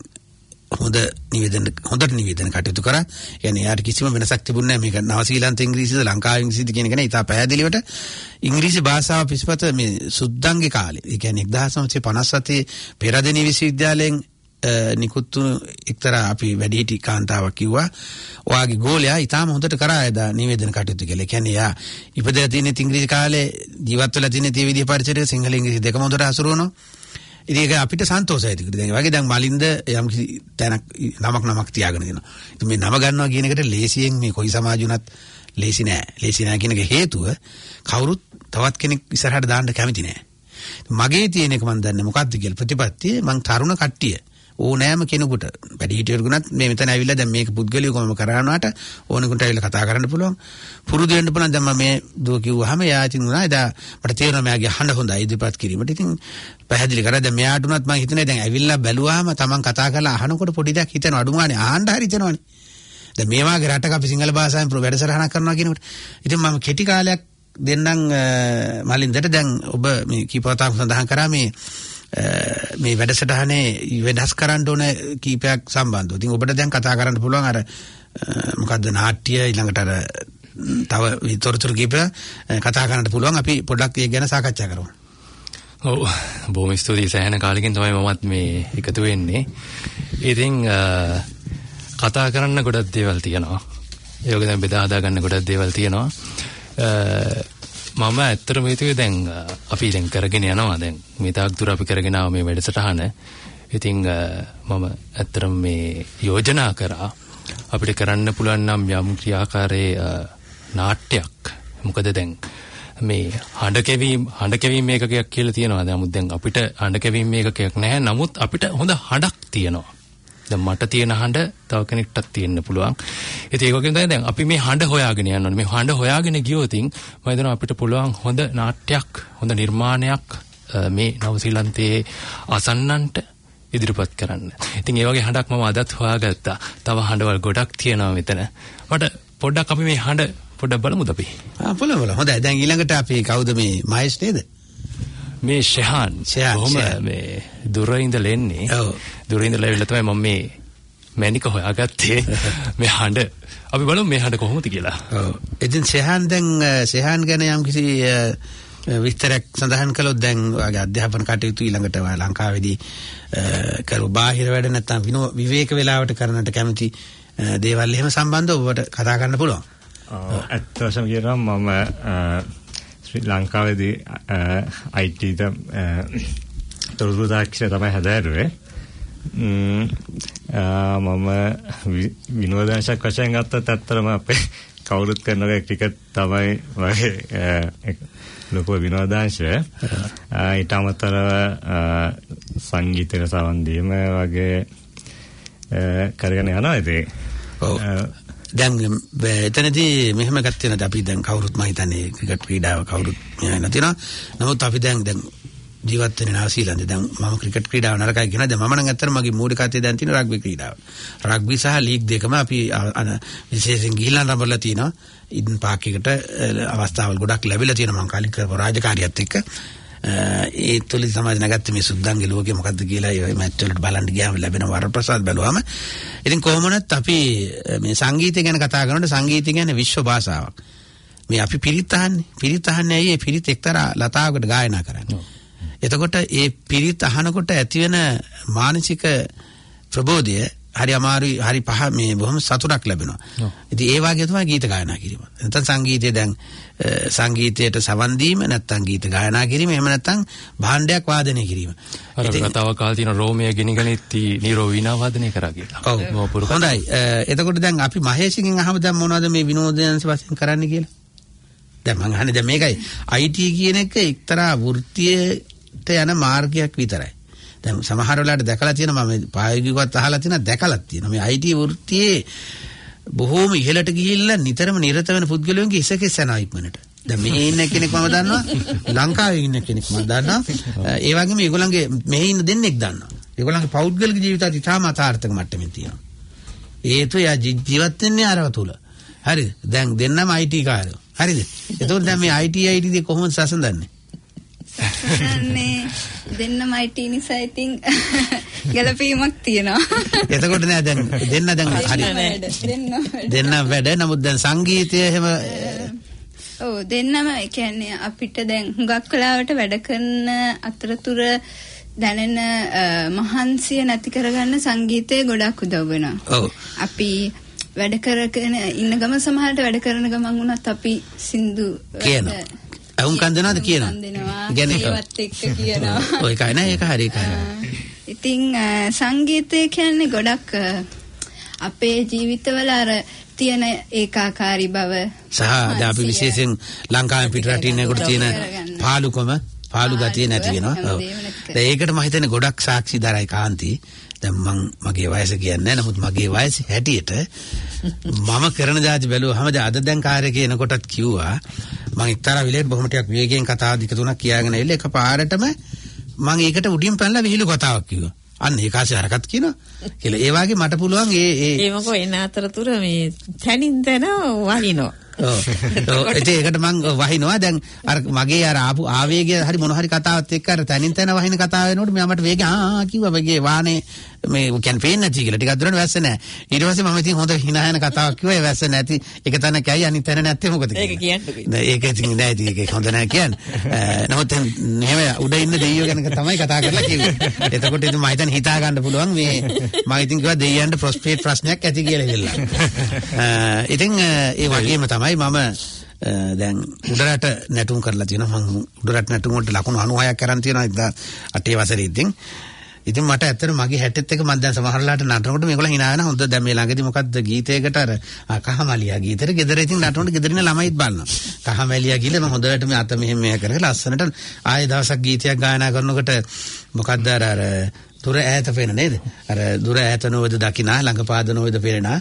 හොඳට නිවේදන කටයුතු කරා. يعني යාට කිසිම වෙනසක් තිබුණේ නැහැ. මේක නවසීලන්ත ඉංග්‍රීසිද ලංකාවේ ඉංග්‍රීසිද කියන එක නේ ඉතා පැහැදිලිවට ඉංග්‍රීසි භාෂාව පිටපත මේ සුද්දන්ගේ කාලේ. ඒ කියන්නේ 1957 පෙරදෙණිය විශ්වවිද්‍යාලයෙන් නිකුත් එක්තරා අපි වැඩිහිටි කාන්තාවක් කිව්වා ඔයාගේ ගෝලයා ඊටාම හොඳට කරා එදා නිවේදන කටයුතු කළේ. කියන්නේ යා ඉපදලා තියෙන ඉංග්‍රීසි කාලේ ජීවත් වෙලා තියෙන තේ විදිහ පරිසරයක සිංහල ඉංග්‍රීසි දෙකම හොඳට හසුරුවනවා. ඉතින් ඒක අපිට සන්තෝෂයි ටිකට. දැන් වගේ දැන් මලින්ද යම් කිසි තැනක් නමක් තියාගෙන දෙනවා. ඉතින් මේ නම ගන්නවා කියන එකට ලේසියෙන් මේ කොයි සමාජ වුණත් ලේසි නෑ. ලේසි නෑ කියන එක හේතුව කවුරුත් තවත් කෙනෙක් ඉස්සරහට දාන්න කැමති නෑ. මගේ තියෙන එක මම දන්නේ මොකක්ද කියලා ප්‍රතිපත්තිය මං තරුණ කට්ටිය ඕනෑම කෙනෙකුට වැඩිහිටියෙකුට මේ මෙතන ඇවිල්ලා දැන් මේක පුද්ගලිකවම කරානාට ඕනෙකුට ඇවිල්ලා කතා කරන්න පුළුවන් පුරුදු වෙන්න පුළුවන්. දැන් මම මේ දුව කිව්වහම එයා ඉතින් උනා එදා මට තේරෙනවා මෙයාගේ හඬ හොඳයි ඉදිරිපත් කිරීමට. ඉතින් පැහැදිලි කරා දැන් මෙයාට උනත් මම හිතන්නේ දැන් ඇවිල්ලා බැලුවාම Taman කතා කරලා අහනකොට පොඩි දෙයක් හිතෙනවා අඩු ගානේ ආහන්න හරි හිතෙනවනේ. දැන් මේ වාගේ රටක අපි සිංහල භාෂාවෙන් වැඩසටහනක් කරනවා කියනකොට ඉතින් මම කෙටි කාලයක් දෙන්නම් මලින්දට දැන් ඔබ මේ කීපවතාවක් සඳහන් කරා මේ වැඩසටහනේ වෙනස් කරන්න ඕන කීපයක් සම්බන්ධව. ඉතින් ඔබට දැන් කතා කරන්න පුළුවන් අර මොකද්ද නාට්‍ය ඊළඟට අර තව විතරතුරු කීප කතා කරන්න පුළුවන්. අපි පොඩ්ඩක් ඒක ගැන සාකච්ඡා කරමු. ඔව් බොහොම ස්තුතියි. සෑහෙන කාලෙකින් තමයි මමත් මේ එකතු වෙන්නේ. ඉතින් කතා කරන්න ගොඩක් දේවල් තියෙනවා. ඒක දැන් බෙදා හදා ගන්න ගොඩක් දේවල් තියෙනවා. මම ඇත්තටම හිතුවේ දැන් අපි දැන් කරගෙන යනවා දැන් මේ තාක් දුර අපි කරගෙන ආව මේ වැඩසටහන. ඉතින් මම ඇත්තටම මේ යෝජනා කරා අපිට කරන්න පුළුවන් නම් යම් ක්‍රියාකාරයේ නාට්‍යයක්. මොකද දැන් මේ හඬ කැවීම මේකකයක් කියලා තියෙනවා. දැන් අපිට හඬ කැවීම මේකකයක් නැහැ. නමුත් අපිට හොඳ හඬක් තියෙනවා. දැන් මට තියෙන හඬ තව කෙනෙක්ටත් තියෙන්න පුළුවන්. ඉතින් ඒක වගේම දැන් අපි මේ හඬ හොයාගෙන යන්න ඕනේ. මේ හඬ හොයාගෙන ගියොත් මම හිතනවා අපිට පුළුවන් හොඳ නාට්‍යයක්, හොඳ නිර්මාණයක් මේ නවසීලන්තයේ අසන්නන්ට ඉදිරිපත් කරන්න. ඉතින් ඒ වගේ හඬක් මම අදත් හොයාගත්තා. තව හඬවල් ගොඩක් තියෙනවා මෙතන. මට පොඩ්ඩක් අපි මේ හඬ පොඩ්ඩක් බලමුද අපි? බලමු. හොඳයි. දැන් ඊළඟට අපි කවුද මේ මහේෂ් නේද? මේ ෂෙහාන් කොහොම මේ දුරින්දල එන්නේ. දුරින්දල ඇවිල්ලා තමයි මම මේ මැනික හොයාගත්තේ. මේ හඬ අපි බලමු මේ හඬ කොහොමද කියලා. ඔව්. ඉතින් ෂෙහාන් ගැන යම් කිසි විස්තරයක් සඳහන් කළොත් දැන් ඔයාගේ අධ්‍යාපන කටයුතු ඊළඟට ලංකාවේදී කරු බාහිර වැඩ නැත්නම් විවේක වේලාවට කරන්නට කැමති දේවල් එහෙම සම්බන්ධව ඔබට කතා කරන්න පුළුවන්. ඇත්ත වශයෙන්ම කියනවා මම ශ්‍රී ලංකාවේදී IT තොරතුරු තාක්ෂණය තමයි හදාරුවේ. මම විනෝදාංශයක් වශයෙන් ගත්තත් ඇත්තටම අපේ කවුරුත් කරන ක්‍රිකට් තමයි වගේ ලොකු විනෝදාංශය. ඊට අමතරව සංගීතයට සවන් දීම වගේ කරගෙන යනවා ඉතින්. ඔව්. දැන් එතනදී මෙහෙම ගත්තේ නැත්නම් අපි දැන් කවුරුත් මම හිතන්නේ ක්‍රිකට් ක්‍රීඩාව කවුරුත් නැතිනවා. නමුත් අපි දැන් ජීවත් වෙන නාසීලන්තේ දැන් මම ක්‍රිකට් ක්‍රීඩාව නරකයි කියනවා. දැන් මම නම් ඇත්තටම මගේ මූලිකත්වය දැන් තියෙන රග්බි ක්‍රීඩාව. රග්බි සහ ලීග් දෙකම අපි විශේෂයෙන් ගිහිල්ලා රඹලා තිනවා. ඉන් පාක් එකට අවස්ථාවල් ගොඩක් ලැබිලා තියෙනවා මම කලින් කරපු රාජකාරියත් එක්ක. ඒ තුලින් සමාජ නැගත්ත මේ සුද්දන්ගේ ලෝකේ මොකද්ද කියලා ඒ මැච් වලට බලන්න ගියාම ලැබෙන වරප්‍රසාද බැලුවාම ඉතින් කොහොමනත් අපි මේ සංගීතය ගැන කතා කරනකොට සංගීතය කියන්නේ විශ්ව භාෂාවක්. මේ අපි පිරිත් අහන්නේ ඇයි? ඒ පිරිත් එක්තරා ලතාවකට ගායනා කරන්නේ. එතකොට ඒ පිරිත් අහනකොට ඇතිවෙන මානසික ප්‍රබෝධය හරි අමාරුයි හරි පහ මේ බොහොම සතුටක් ලැබෙනවා. ඉතින් ඒ වගේ තමයි ගීත ගායනා කිරීම. නැත්නම් සංගීතය දැන් සංගීතයට සවන් දීම නැත්නම් ගීත ගායනා කිරීම එහෙම නැත්නම් භාණ්ඩයක් වාදනය කිරීම. අර කතාව කාලේ තියෙන රෝමිය ගිනිගනිත්ටි නීරෝ වීණා වාදනය කරා කියලා. ඔව්. හොඳයි. එතකොට දැන් අපි මහේෂ්ගෙන් අහමු දැන් මොනවද මේ විනෝදයන්ස් වශයෙන් කරන්න කියලා. දැන් මම අහන්නේ දැන් මේකයි IT කියන එක එක්තරා වෘත්තියට යන මාර්ගයක් විතරයි. දැන් සමහර වෙලාවට දැකලා තියෙනවා මම ප්‍රායෝගිකවත් අහලා තියෙනවා දැකලා තියෙනවා මේ IT වෘත්තියේ බොහෝම ඉහළට ගිහිල්ලා නිතරම නිරත වෙන පුද්ගලයන්ගේ ඉසකෙස් යනවා ඉක්මනට. දැන් මේ ඉන්න කෙනෙක් මම දන්නවා ලංකාවේ ඉන්න කෙනෙක් මම දන්නවා ඒ වගේම ඒගොල්ලන්ගේ මෙහි ඉන්න දෙන්නෙක් දන්නවා. ඒගොල්ලන්ගේ පෞද්ගලික ජීවිතات ඉතාම අතාර්ථක මට්ටමින් තියෙනවා. ඒතු යා ජීවත් වෙන්නේ අරව තුල. හරිද? දැන් දෙන්නම IT කාරයෝ. හරිද? එතකොට දැන් මේ IT දී කොහොමද සසඳන්නේ? සසඳන්නේ දෙන්නම IT නිසා ඉතින් ගැලපීමක් තියෙනවා. එතකොට නෑ දැන් දෙන්න හරි. දෙන්න වැඩ නමුත් දැන් සංගීතය එහෙම ඔව් දෙන්නම කියන්නේ අපිට දැන් හුඟක් වෙලාවට වැඩ කරන අතරතුර දැනෙන මහන්සිය නැති කරගන්න සංගීතය ගොඩක් උදව් වෙනවා. අපි වැඩ කරගෙන ඉන්න ගම සමහරට වැඩ කරන ගමන් වුණත් අපි සින්දු කියනවා. අවුන් කන්දනවාද කියනවා. ඒවත් එක්ක කියනවා. ඔය කයි නෑ ඒක හරි ඒක. ඉතින් සංගීතය කියන්නේ ගොඩක් අපේ ජීවිතවල අර තියෙන ඒකාකාරී බව සහ අපි විශේෂයෙන් ලංකාවේ පිටරටින් එකට තියෙන පාළු ගතිය නැති වෙනවා. ඒකට මම හිතන්නේ ගොඩක් සාක්ෂි දරයි කාන්ති. දැන් මගේ වයස කියන්නේ නමුත් මගේ වයස හැටියට මම කරන જાති බැලුවාම අද දැන් කාර්යය කියනකොටත් කිව්වා මම එක්තරා විලේට බොහොම ටිකක් වේගයෙන් කතා දික තුනක් කියාගෙන ඉල්ල එකපාරටම මම ඒකට උඩින් පැනලා විහිළු කතාවක් කිව්වා. අන්න ඒකාසේ හරකත් කියනවා කියලා. ඒ වගේ මට පුළුවන් ඒ මොකෝ එන අතරතුර මේ තනින් තන වහිනවා. ඒකට මං වහිනවා දැන් අර මගේ අර ආපු ආවේගය හරි මොන හරි කතාවත් එක්ක අර තනින් තන වහින කතාව වෙනකොට මම මට වේගය කිව්වා වගේ වාහනේ මේ කියන්නේ පේන්නේ නැති කියලා ටිකක් දුරට වැස්ස නැහැ. ඊට පස්සේ මම ඉතින් හොඳ hina යන කතාවක් කිව්වා ඒ වැස්ස නැති එක තැනක ඇයි අනිත් තැන නැත්තේ මොකද කියලා. ඒක කියන්නකෝ. ඒක ඉතින් නෑ ඉතින් ඒක හොඳ නෑ කියන්නේ. නමුත් එහෙම උඩ ඉන්න දෙයියෝ ගැන තමයි කතා කරලා කිව්වේ. එතකොට ඉතින් මම හිතන්නේ හිතා ගන්න පුළුවන් මේ මම ඉතින් කිව්වා දෙයියන්ට ප්‍රොස්පේට් ප්‍රශ්නයක් ඇති කියලා ඉල්ලලා. ඉතින් ඒ වගේම තමයි මම දැන් උඩරට නැටුම් කරලා තියෙනවා. මම උඩරට නැටුම් වලට ලකුණු 96ක් කරන් තියෙනවා 8 වසරේ ඉතින් මට ඇත්තට මගේ හැටෙත් එක මම දැන් සමහරලාට නටනකොට මේගොල්ලෝ hina වෙනවා. හොඳ දැන් මේ ළඟදී මොකද්ද ගීතයකට අර කහමැලියා ගීතෙට ගෙදර ඉතින් නටනකොට ගෙදරින් ළමයිත් බලනවා. කහමැලියා කියලා මම හොඳට මේ අත මෙහෙම මෙහෙ කරලා ලස්සනට ආයෙ දවසක් ගීතයක් ගායනා කරනකොට මොකද්ද අර දුර ඈත පේන නේද? අර දුර ඈත නොවද දකිනා ළඟ පාද නොවද පේනා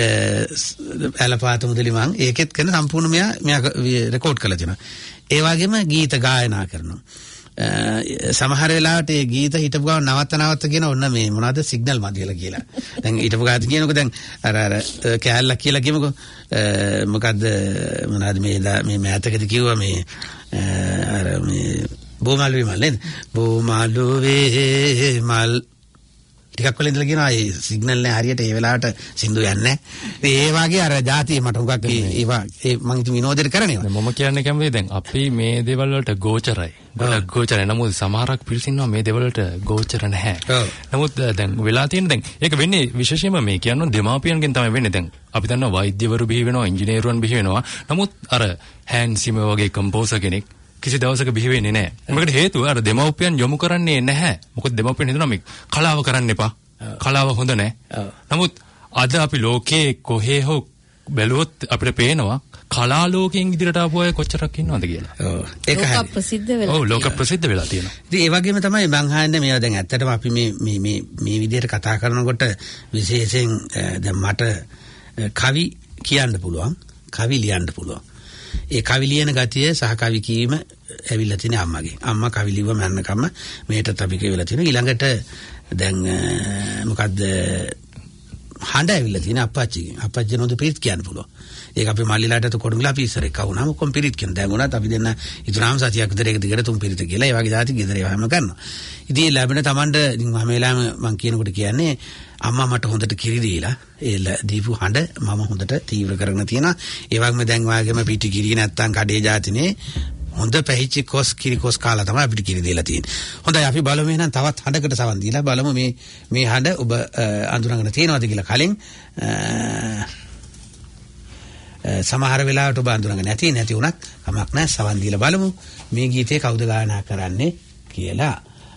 ඇලපාත මුදලි මං ඒකෙත් කරන සම්පූර්ණ මෙයා රෙකෝඩ් කරලා තියෙනවා. ඒ වගේම ගීත ගායනා කරනවා. සමහර වෙලාවට ඒ ගීත හිටපු ගමන් නවත්ත කියන ඔන්න මේ මොනවද සිග්නල් මදියලා කියලා. දැන් හිටපු ගාත කියනකො දැන් අර කෑල්ලක් කියලා කියමුකෝ. මොකද්ද මොනවද මේ මෑතකදී කිව්වා මේ අර මේ බෝමාලු විමල් නේද? බෝමාලු වේමල් ටිකක් වෙලා ඉඳලා කියනවා ඒ සිග්නල් නේ හරියට ඒ වෙලාවට සින්දු යන්නේ. ඒ වගේ අර જાතිය මට උගක් ඒවා මම ඉතින් විනෝදෙට කරන්නේ. මම කියන්නේ කැමති දැන් අපි මේ දේවල් වලට ගෝචරයි. ගොඩක් ගෝචරයි. නමුත් සමහරක් පිළිසින්නවා මේ දේවල් වලට ගෝචර නැහැ. නමුත් දැන් වෙලා තියෙන දැන් ඒක වෙන්නේ විශේෂයෙන්ම මේ කියන්නේ දෙමාපියන්ගෙන් තමයි වෙන්නේ. දැන් අපි දන්නවා වෛද්‍යවරු බිහි වෙනවා, ඉංජිනේරුවන් බිහි වෙනවා. නමුත් අර හැන්සිම වගේ කම්පෝසර් කෙනෙක් කිසි දවසක බිහි වෙන්නේ නැහැ. මේකට හේතුව අර දෙමව්පියන් යොමු කරන්නේ නැහැ. මොකද දෙමව්පියන් හිතනවා මේ කලාව කරන්න එපා. කලාව හොඳ නැහැ. නමුත් අද අපි ලෝකේ කොහේ හෝ බැලුවොත් අපිට පේනවා කලා ලෝකයෙන් ඉදිරියට ආපු අය කොච්චරක් ඉන්නවද කියලා. ඒක හරි. ලෝක ප්‍රසිද්ධ වෙලා. ලෝක ප්‍රසිද්ධ වෙලා තියෙනවා. ඉතින් ඒ වගේම තමයි මං අහන්නේ මේවා දැන් ඇත්තටම අපි මේ විදිහට කතා කරනකොට විශේෂයෙන් දැන් මට කවි කියන්න පුළුවන්, කවි ලියන්න පුළුවන්. ඒ කවි ලියන ගතිය සහ කවි කීම ඇවිල්ලා තියෙන අම්මගේ. අම්මා කවි ලිව්ව මරණකම මේටත් අපි කියවලා තියෙනවා. ඊළඟට දැන් මොකද්ද හඬ ඇවිල්ලා තියෙන අප්පච්චිගෙන්. අප්පච්චි නෝද පිරිත් කියන්න පුළුවන්. ඒක අපේ මල්ලිලාට කොඩුගලා පිස්සර එක්ක වුණාම කොම් පිරිත් කියන. දැන් උනත් අපි දෙන්න ඉතුරුම සතියක් විතර එක දිගට තුන් පිරිත කියලා ඒ වගේ જાති ගෙදර ඒවම කරනවා. ඉතින් ඒ ලැබෙන Tamanට ඉතින් මම වෙලාවෙම මම කියනකොට කියන්නේ අම්මා මට හොඳට කිරි දීලා ඒ දීපු හඬ මම හොඳට තීව්‍ර කරගෙන තියෙනවා. ඒ වගේම දැන් වාගේම පිටි කිරි නැත්තම් කඩේ જાතිනේ හොඳ පැහිච්ච කිරි කොස් කාලා තමයි අපිට කිරි දීලා තියෙන්නේ. හොඳයි අපි බලමු එහෙනම් තවත් හඬකට සවන් දීලා බලමු මේ හඬ ඔබ අඳුරගෙන තියෙනවද කියලා. කලින් සමහර වෙලාවට ඔබ අඳුරගෙන නැති වුණත් කමක් නැහැ. සවන් දීලා බලමු මේ ගීතේ කවුද ගායනා කරන්නේ කියලා.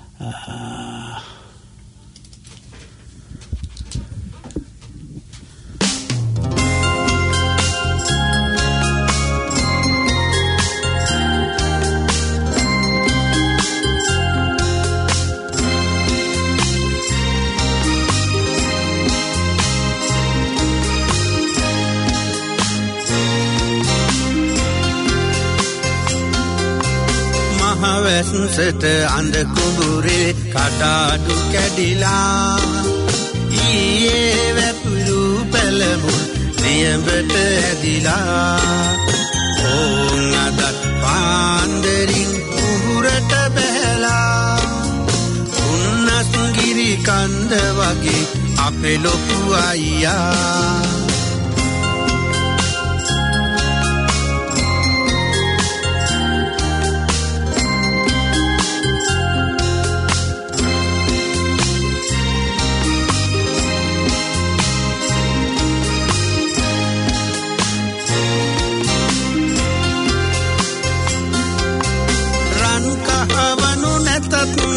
වැස්සට අඳ කුඹුරේ කඩාඩු කැඩිලා ඊයේ වැපුරු පෙළමුල් නියඹට ඇදිලා ඕන් අදත් පාන්දරින් කුඹුරට බැලලා උන්නස්ගිරි කන්ද වගේ අපේ ලොකු අයියා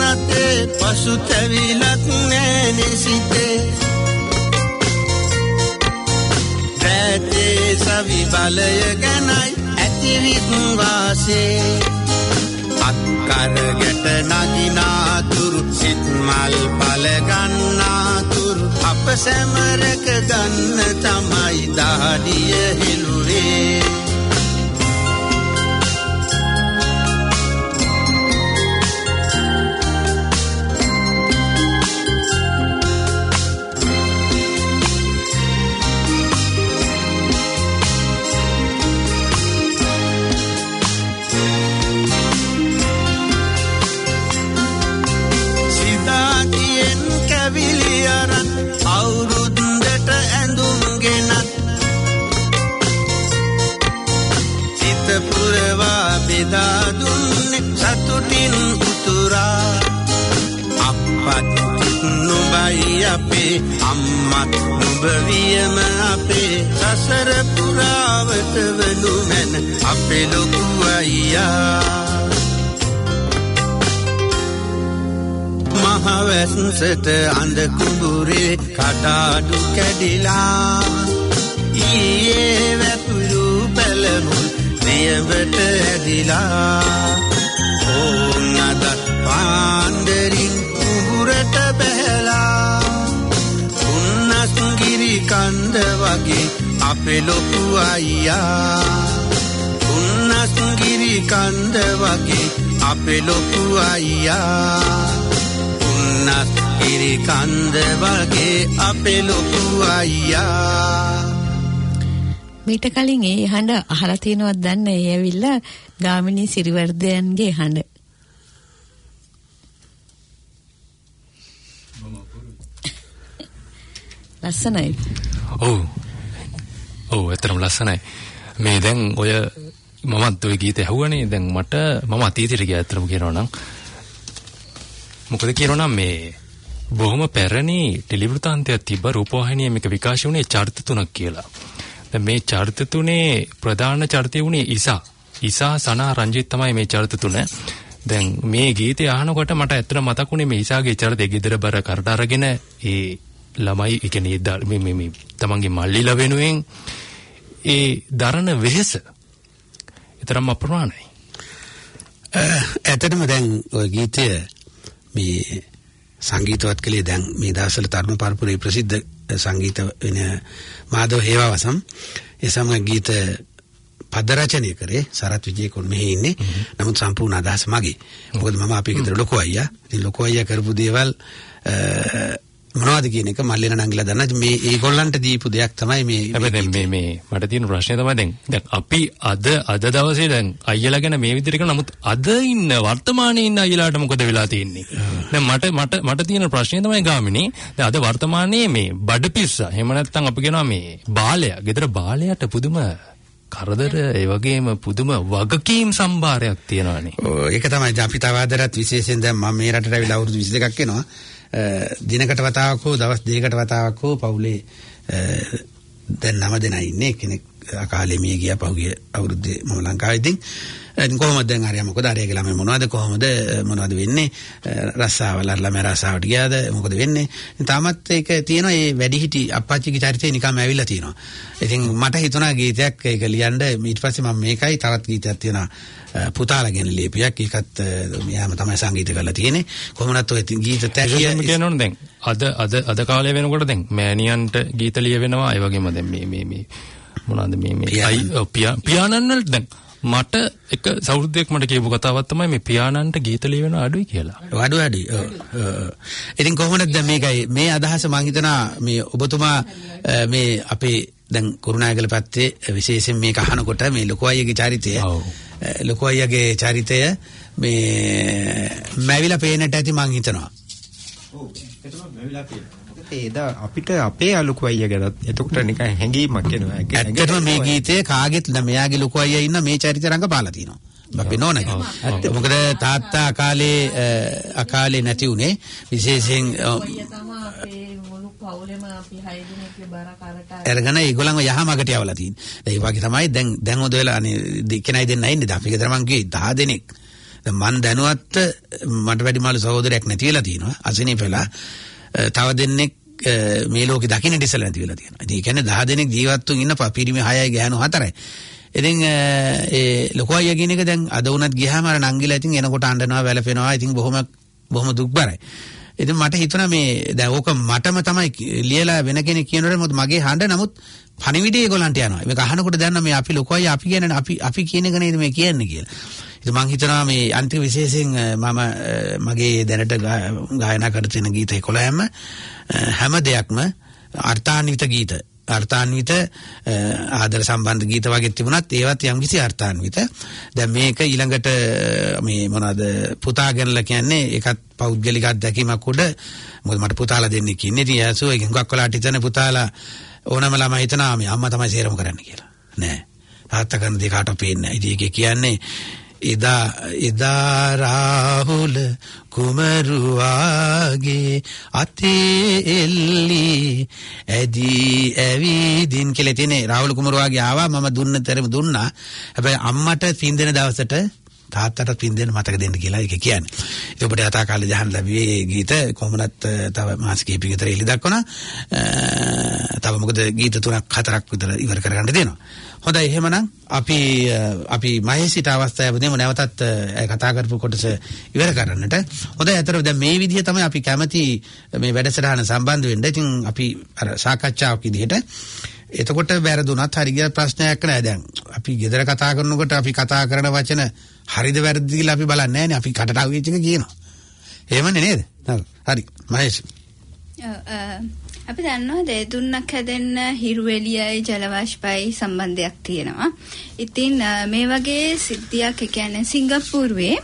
නැතේ පසුතැවිලක් නෑනේ සිතේ රැතේ සවි බලය ගැනයි ඇතිරිත් වාසේ අක්කරගට නගිනාතුරු සිත් මල් පල ගන්නාතුරු අප සැමරක ගන්න තමයි දහඩිය හෙළුවේ අවුරුද්දට ඇඳුම් ගෙනත් සිත පුරවා බෙදා දුන්නේ සතුටින් උතුරා අපත් නුඹයි අපේ අම්මත් නුඹ වියම අපේ සසර පුරාවට වනු මැන අපේ ලොකු අයියා මහවැස්සට අඳ කුඹුරේ කඩාඩු කැඩිලා ඊයේ වැපුරු පෙළමුල් නියමට ඇදිලා ඕන් අද පාන්දරින් කුඹුරට බැහැලා උන්නස්ගිරි කන්ද වගේ අපේ ලොකු අයියා උන්නස්ගිරි කන්ද වගේ අපේ ලොකු අයියා ඉරි කන්ද වගේ අපේ ලොකු අයියා මීට කලින් ඒ හඬ අහලා තියෙනවද දන්නේ ඒ ඇවිල්ලා ගාමිණී සිරිවර්ධයන්ගේ හඬ ලස්සනයි ඔව් ඇත්තටම ලස්සනයි මේ දැන් ඔය මමත් ඔය ගීතය ඇහුවනේ දැන් මම අතීතයට ගියා ඇත්තටම කියනවා නම් මොකද කියනවා නම් මේ බොහොම පැරණි ටෙලිවෘතාන්තයක් තිබ්බ රූපවාහිනියේ මේක විකාශය වුණේ චරිත තුනක් කියලා. දැන් මේ චරිත තුනේ ප්‍රධාන චරිතය වුණේ ඉසා සනා රංජිත් තමයි මේ චරිත තුන. දැන් මේ ගීතය අහනකොට මට ඇත්තට මතක් වුණේ මේ ඉසාගේ චරිතය ගෙදර බර කරට අරගෙන ඒ ළමයි ඒ කියන්නේ මේ තමන්ගේ මල්ලිලා වෙනුවෙන් ඒ දරන වෙහෙස. ඊතරම් අප්‍රමාණයි. ඇත්තටම දැන් ওই ගීතය මේ සංගීතවත් කලේ දැන් මේ දවස්වල තරුණ පරපුරේ ප්‍රසිද්ධ සංගීත වෙන මාධව හේවාවසම් ඒ සමග ගීත පද රචනය කරේ සරත් විජේකුන් මෙහි ඉන්නේ. නමුත් සම්පූර්ණ අදහස මගේ. මොකද මම අපේ ගෙදර ලොකු අයියා. ඉතින් ලොකු අයියා කරපු දේවල් මොනවද කියන එක මල්ලේන නංගිලා දන්නා. මේ ඒගොල්ලන්ට දීපු දෙයක් තමයි මේ. හැබැයි මේ මට තියෙන ප්‍රශ්නේ තමයි දැන් අපි අද දවසේ දැන් අයියලා ගැන මේ විදිහට කරන නමුත් අද ඉන්න වර්තමානයේ ඉන්න අයියලාට මොකද වෙලා තියෙන්නේ? දැන් මට තියෙන ප්‍රශ්නේ තමයි ගාමිණී. දැන් අද වර්තමානයේ මේ බඩපිස්සා එහෙම නැත්නම් අපි කියනවා මේ බාලයා. ගෙදර බාලයාට පුදුම කරදර ඒ වගේම පුදුම වගකීම් සම්භාරයක් තියෙනවානේ. ඒක තමයි අපි තවදරත් විශේෂයෙන් දැන් මම මේ රටට ඇවිල්ලා අවුරුදු 22ක් වෙනවා. දිනකට වතාවක් හෝ දවස් දෙකකට වතාවක් හෝ පවුලේ දැන් 9 දෙනා ඉන්නේ. කෙනෙක් අකාලේ මිය ගියා පහුගිය අවුරුද්දේ මම ලංකාවේදී. කොහොමද දැන් හරිය මොකද හරිය කියලා මම මොනවද වෙන්නේ රස්සාවල ළමයි රස්සාවට ගියාද මොකද වෙන්නේ තාමත් ඒක තියෙනවා ඒ වැඩිහිටි අප්පච්චිගේ චරිතේ නිකම්ම ඇවිල්ලා තියෙනවා. ඉතින් මට හිතුණා ගීතයක් ඒක ලියන්න ඊට පස්සේ මම මේකයි තවත් ගීතයක් තියෙනවා පුතාලා ගැන ලියපියක් ඒකත් මෙයාම තමයි සංගීත කරලා තියෙන්නේ. කොහොමවත් ඔය ගීත තැකිය කියනවනේ දැන් අද කාලේ වෙනකොට දැන් මෑණියන්ට ගීත ලියවෙනවා ඒ වගේම දැන් මේ මොනවාද මේ පියානන් වල දැන් මට එක සෞහෘදයක් මට කියපු කතාවක් තමයි මේ පියානන්ට ගීත ලියවෙන අඩුයි කියලා. අඩුයි. ඉතින් කොහොමද දැන් මේකයි මේ අදහස මම හිතනවා මේ ඔබතුමා මේ අපේ දැන් කුරුණෑගල පැත්තේ විශේෂයෙන් මේක අහනකොට මේ ලොකු අයියගේ චරිතය මේ මැවිලා පේනට ඇති මං හිතනවා. ඔව් ඒකම මැවිලා පේනවා. ඒදා අපිට අපේ ලොකු අයියා ගැනත් එතකොට නිකන් හැංගීමක් එනවා. ඇත්තටම මේ ගීතේ කාගෙත් මෙයාගේ ලොකු අයියා ඉන්න මේ චරිත රංගපාලා තිනවා. අපේ නෝනගේ. මොකද තාත්තා අකාලේ නැති උනේ විශේෂයෙන් පවුලෙම අපි 6 දිනක බර කරට අරගෙන ඒගොල්ලන්ව යහමගට යවලා තියෙන්නේ. ඒ වගේ තමයි දැන් ඔද වෙලා අනේ කෙනයි දෙන්නයි ඉන්නේ. අපි ගෙදර මං ගියේ 10 දෙනෙක්. මන් දැනුවත් මට වැඩිමාළු සහෝදරයෙක් නැති වෙලා තියෙනවා. අසනීප වෙලා තව දෙන්නෙක් මේ ලෝකේ දකින්න ඉස්සෙල්ලා නැති වෙලා තියෙනවා. ඉතින් ඒ කියන්නේ 10 දෙනෙක් ජීවත්තුන් ඉන්න පිරිමි 6යි ගෑනු 4යි. ඉතින් ඒ ලොකු අයියා කියන එක දැන් අද වුණත් ගියාම අර නංගිලා ඉතින් එනකොට අඬනවා වැළපෙනවා. ඉතින් බොහොම දුක්බරයි. ඉතින් මට හිතුණා මේ දැන් ඕක මටම තමයි ලියලා වෙන කෙනෙක් කියනකොට මොකද මගේ හඬ නමුත් පණිවිඩය ඒගොල්ලන්ට යනවා. මේක අහනකොට දැනන මේ අපි ලොකු අයියා අපි කියන්නේ අපි කියන එක නේද මේ කියන්නේ කියලා. ඉතින් මං හිතනවා මේ අන්තිම විශේෂයෙන් මම මගේ දැනට ගායනා කර තියෙන ගීත 11ම හැම දෙයක්ම අර්ථාන්විත ගීත. අර්ථාන්විත ආදර සම්බන්ධ ගීත වගේ තිබුණත් ඒවත් යම්කිසි අර්ථාන්විත. දැන් මේක ඊළඟට මේ මොනවාද පුතා ගැනලා කියන්නේ ඒකත් පෞද්ගලික අත්දැකීමක් උඩ මොකද මට පුතාලා දෙන්නෙක් ඉන්නේ. ඉතින් යාසෝ ඒක හුඟක් වෙලාට හිතන පුතාලා ඕනම ළමයි හිතනවා මේ අම්මා තමයි සේරම කරන්න කියලා. නෑ. තාත්තා කරන දේ කාටවත් පේන්නේ නෑ. ඉතින් ඒකේ කියන්නේ එදා රාහුල කුමරුවාගේ අතේ එල්ලි ඇදී ඇවිදින් කියලා තියෙන්නේ. රාහුල කුමරුවාගේ ආවා මම දුන්නතරම දුන්නා. හැබැයි අම්මට පින් දෙන දවසට තාත්තට පින් දෙන්න මතක දෙන්න කියලා ඒක කියන්නේ. ඒක ඔබට යථා කාලේ දහන් ලැබුවේ ගීත කොහොමනත් තව මාස කිහිපයක විතර එළි දක්වනවා. තව මොකද ගීත 3-4ක් විතර ඉවර කරගන්න දෙනවා. හොඳයි එහෙමනම් අපි මහේසිට අවස්ථාව දෙමු නැවතත් කතා කරපු කොටස ඉවර කරන්නට. හොඳයි අතර දැන් මේ විදිහ තමයි අපි කැමති මේ වැඩසටහන සම්බන්ධ වෙන්න. ඉතින් අපි අර සාකච්ඡාවක් විදිහට එතකොට වැරදුනත් හරි ගියත් ප්‍රශ්නයක් නැහැ. දැන් අපි ගෙදර කතා කරනකොට අපි කතා කරන වචන හරිද වැරදිද කියලා අපි බලන්නේ නැහැ නේ. අපි කටට අවිච්ච එක කියනවා. එහෙමනේ නේද? හරි මහේෂ්. අපි දන්නවා දෙදුන්නක් හැදෙන්න හිරු එළියයි ජල වාෂ්පයි සම්බන්ධයක් තියෙනවා. ඉතින් මේ වගේ සිද්ධියක් ඒ කියන්නේ සිංගප්පූරුවේ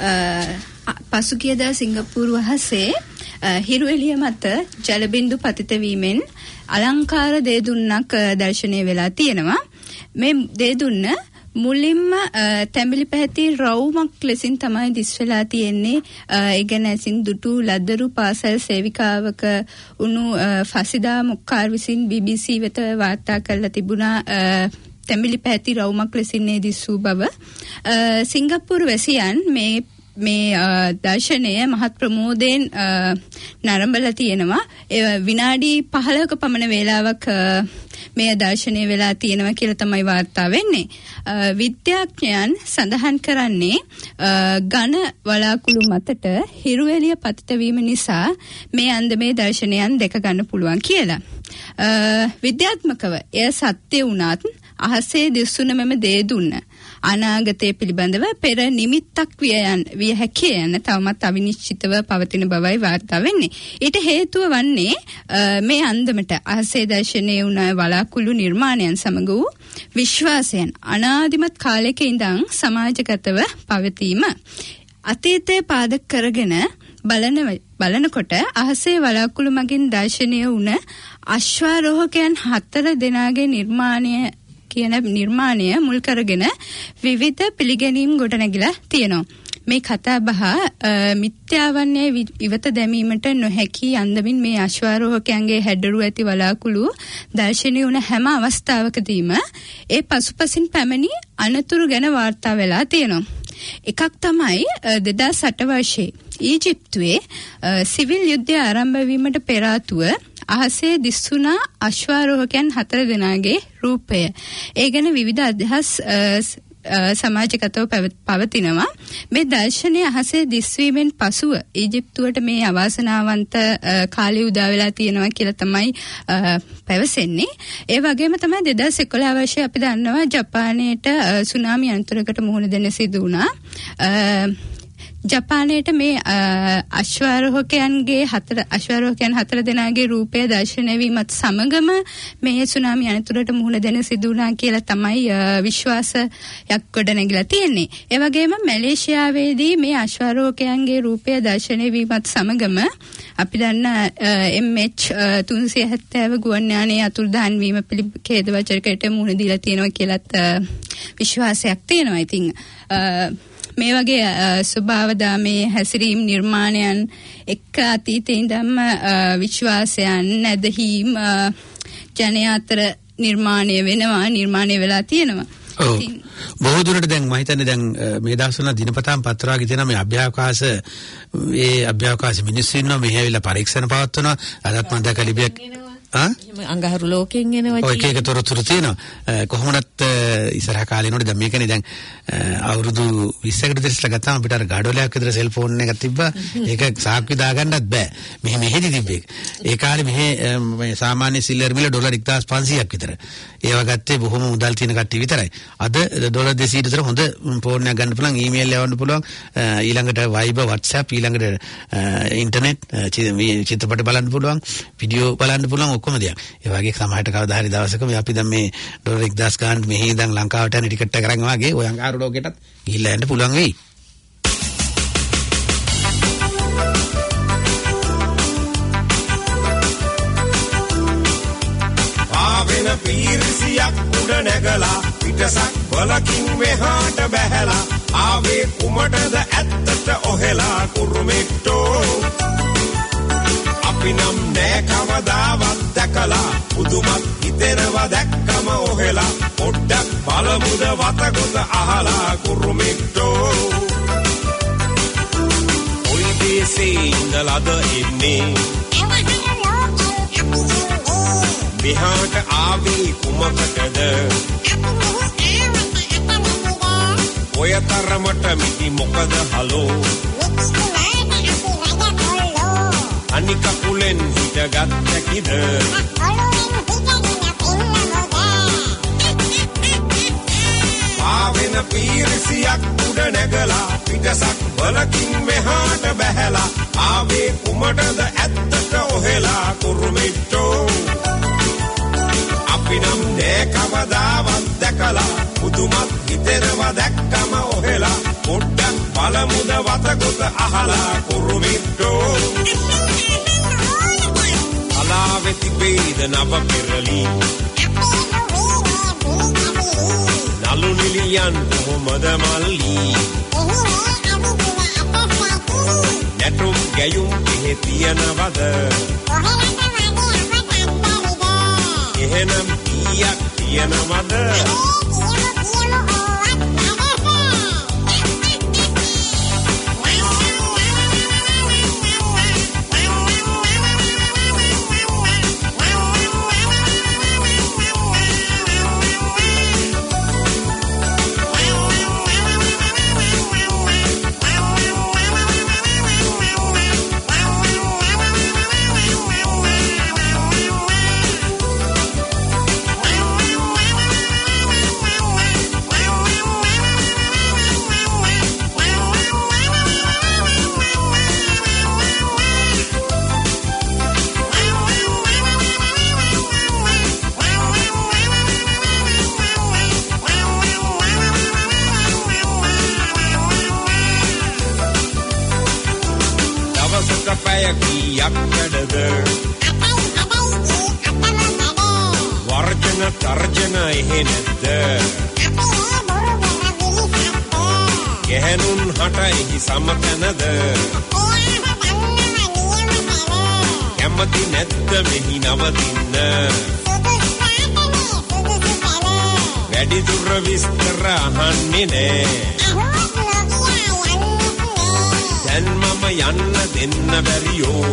පසුගියදා සිංගප්පූරු වහසේ හිරු එළිය මත ජල බිඳු පතිත වීමෙන් අලංකාර දෙදුන්නක් දැర్శණය වෙලා තියෙනවා. මේ දෙදුන්න මුලින්ම තැඹිලි පැහැති රවුමක් ලෙසින් තමයි දිස් වෙලා තියෙන්නේ. ඒ ගැන ඇසින් දුටු ලදරු පාසල් සේවිකාවක උණු ෆසිදා මුක්කාර් විසින් BBC වෙත වාර්තා කරලා තිබුණා. තැඹිලි පැහැති රවුමක් ලෙසින් දිස් වූ බව. සිංගප්පූරු වැසියන් මේ දර්ශනය මහත් ප්‍රමෝදයෙන් නරඹලා තියෙනවා. විනාඩි 15ක පමණ වේලාවක් මේ දර්ශනය වෙලා තියෙනවා කියලා තමයි වාර්තා වෙන්නේ. විද්‍යාඥයන් සඳහන් කරන්නේ ඝන වලාකුළු මතට හිරු එළිය පතිත වීම නිසා මේ අන්දමේ දර්ශනයන් දෙක ගන්න පුළුවන් කියලා. විද්‍යාත්මකව එය සත්‍ය වුණත් අහසේ දිස්සුන මෙම දේ දුන්න අනාගතයේ පිළිබඳව පෙර නිමිත්තක් විය හැකිය යන තවමත් අවිනිශ්චිතව පවතින බවයි වාර්තා වෙන්නේ. ඊට හේතුව වන්නේ මේ අන්දමට අහසේ දර්ශනය වුණ වලාකුළු නිර්මාණයන් සමග වූ විශ්වාසයන් අනාදිමත් කාලයක ඉඳන් සමාජගතව පවතීම. අතීතයේ පාදක කරගෙන බලනකොට අහසේ වලාකුළු මගින් දර්ශනය වුණ අශ්වාරෝහකයන් 4 දෙනාගේ නිර්මාණය මුල් කරගෙන විවිධ පිළිගැනීම් ගොඩනැගිලා තියෙනවා. මේ කතා බහ මිත්‍යාවන්නේ ඉවත දැමීමට නොහැකි අන්දමින් මේ අශ්වාරෝහකයන්ගේ හැඩරු ඇති වලාකුළු දර්ශනය වුණ හැම අවස්ථාවකදීම ඒ පසුපසින් පැමිණි අනතුරු ගැන වාර්තා වෙලා තියෙනවා. එකක් තමයි 2008 වර්ෂයේ ඊජිප්තුවේ සිවිල් යුද්ධය ආරම්භ වීමට පෙර ආතුව අහසේ දිස්සුණා අශ්වාරෝහකයන් 4 දෙනාගේ රූපය. ඒ ගැන විවිධ අදහස් සමාජගතව පවතිනවා. මේ දර්ශනය අහසේ දිස්වීමෙන් පසුව ඊජිප්තුවට මේ අවාසනාවන්ත කාලය උදා වෙලා තියෙනවා කියලා තමයි පැවසෙන්නේ. ඒ වගේම තමයි 2011 වර්ෂයේ අපි දන්නවා ජපානයේට සුනාමි අනතුරකට මුහුණ දෙන්න සිදු වුණා. ජපානයේට මේ අශ්වාරෝහකයන් 4 දෙනාගේ රූපය දර්ශනය වීමත් සමගම මේ සුනාමි අනතුරට මුහුණ දෙන සිදු වුණා කියලා තමයි විශ්වාසයක් ගොඩනැගිලා තියෙන්නේ. ඒ වගේම මැලේසියාවේදී මේ අශ්වාරෝහකයන්ගේ රූපය දර්ශනය වීමත් සමගම අපි දන්න MH370 ගුවන් යානයේ අතුරුදහන් වීම පිළිබඳ ඛේදවාචකයට මුහුණ දීලා තියෙනවා කියලාත් විශ්වාසයක් තියෙනවා. ඉතින් මේ වගේ ස්වභාවදාමේ හැසිරීම් නිර්මාණයන් එක්ක අතීතයේ ඉඳන්ම විශ්වාසයන් නැදහිම් ජනයා අතර නිර්මාණය වෙලා තියෙනවා. බොහෝ දුරට දැන් මම හිතන්නේ දැන් මේ දවස්වල දිනපතාම පත්‍රාගේ තියෙන මේ අභ්‍යවකාශ මිනිස්සු ඉන්නවා මෙහෙ ඇවිල්ලා පරීක්ෂණ පවත්වනවා. අදත් මම දැක්ක ලිපියක් අඟහරු ලෝකෙන් එනවා ඔය එක තොරතුරු තියෙනවා. කොහොමවත් ඉස්සරහ කාලේ නෝනේ දැන් මේකනේ දැන් අවුරුදු 20කට ඉස්සෙල්ලා ගත්තාම අපිට අර ගඩොලයක් විතර සෙල්ෆෝන් එකක් තිබ්බා. ඒක සාක්කුවේ දාගන්නත් බෑ. මෙහෙදි තිබ්බේ. ඒ කාලේ මේ සාමාන්‍ය සිල්වර් මිල ඩොලර් 1500ක් විතර. ඒවා ගත්තේ බොහොම මුදල් තියෙන කට්ටිය විතරයි. අද ඩොලර් 200 විතර හොඳ ෆෝන් එකක් ගන්න පුළුවන්, ඊමේල් යවන්න පුළුවන්, ඊළඟට Viber, WhatsApp, ඊළඟට ඉන්ටර්නෙට් චිත්‍රපට බලන්න පුළුවන්, වීඩියෝ බලන්න පුළුවන්, ඔක්කොම දෙයක්. ඒ වගේ සමහරට කවදා හරි දවසක මේ අපි දැන් මේ ඩොලර් 1000 ගන්න මෙහි ඉඳන් ලංකාවට යන ටිකට් එක අරන් වගේ ඔය අඟහරු ලෝකෙටත් ගිහිල්ලා යන්න පුළුවන් වෙයි. ආවෙන පීරිසියක් උඩ නැගලා පිටසක් වලකින් මෙහාට බැහැලා ආවේ කුමටද ඇත්තට ඔහෙලා කුරුමිට්ටෝ අපි නම් නෑ කවදාවත් දැකලා පුදුමත් හිතෙනවා දැක්කම ඔහෙලා පොඩ්ඩක් බලමුද වතගොත අහලා කුරුමිට්ටෝ ඔය දේශේ ඉඳලාද එන්නේ මෙහාට ආවේ කුමකටද ඔය තරමට මිටි මොකද හලෝ අනික කුලෙන් හිටගත් හැකිද ආවෙන පීරිසියක් උඩ නැගලා පිටසක් බලකින් මෙහාට බැහැලා ආවේ කුමටද ඇත්තට ඔහෙලා කුරුමිට්ටෝ අපි නම් නෑ කවදාවත් දැකලා පුදුමත් හිතෙනවා දැක්කම ඔහෙලා පොඩ්ඩක් බලමුද වතගොත අහලා කුරුමිට්ටෝ අලාවෙ තිබේද නව පෙරලි නලු නිලියන් කොහොමද මල්ලි නැටුම් ගැයුම් එහෙ තියනවද එහෙනම් කීයක් තියනවද වර්ජන තර්ජන එහෙ නැද්ද ගැහැණුන් හට එහි සමතනද කැමති නැද්ද මෙහි නවතින්න වැඩි දුර විස්තර අහන්නේ නෑ දැන් මම යන්න දෙන්න බැරියෝ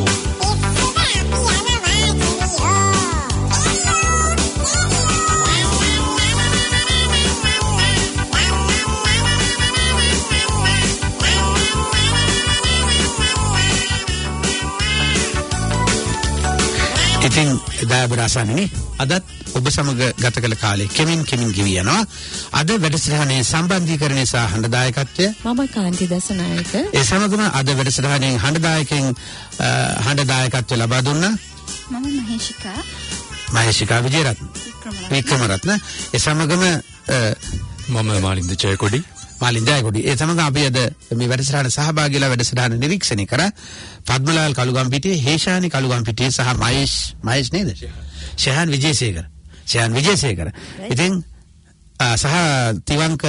ඉතින් දායබරාසන්නේ අදත් ඔබ සමග ගත කළ කාලේ කෙමින් ගෙවි යනවා. අද වැඩසටහනේ සම්බන්ධීකරණය සහ හඬදායකත්වය මම කාන්ති දසනායක. ඒ සමගම අද වැඩසටහනේ හඬදායකත්වය ලබා දුන්නා මම මහේෂිකා වික්‍රමරත්න. ඒ සමගම මම මාලින්ද ජයකොඩි. ඒ සමග අපි අද මේ වැඩසටහන සහභාගී වෙලා වැඩසටහන නිරීක්ෂණය කරා පද්මලාල් කළුගම්පිටියේ, හේෂානි කළුගම්පිටියේ සහ මහේෂ් නේද? ශයන් විජේසේකර. ඉතින් සහ තිවංක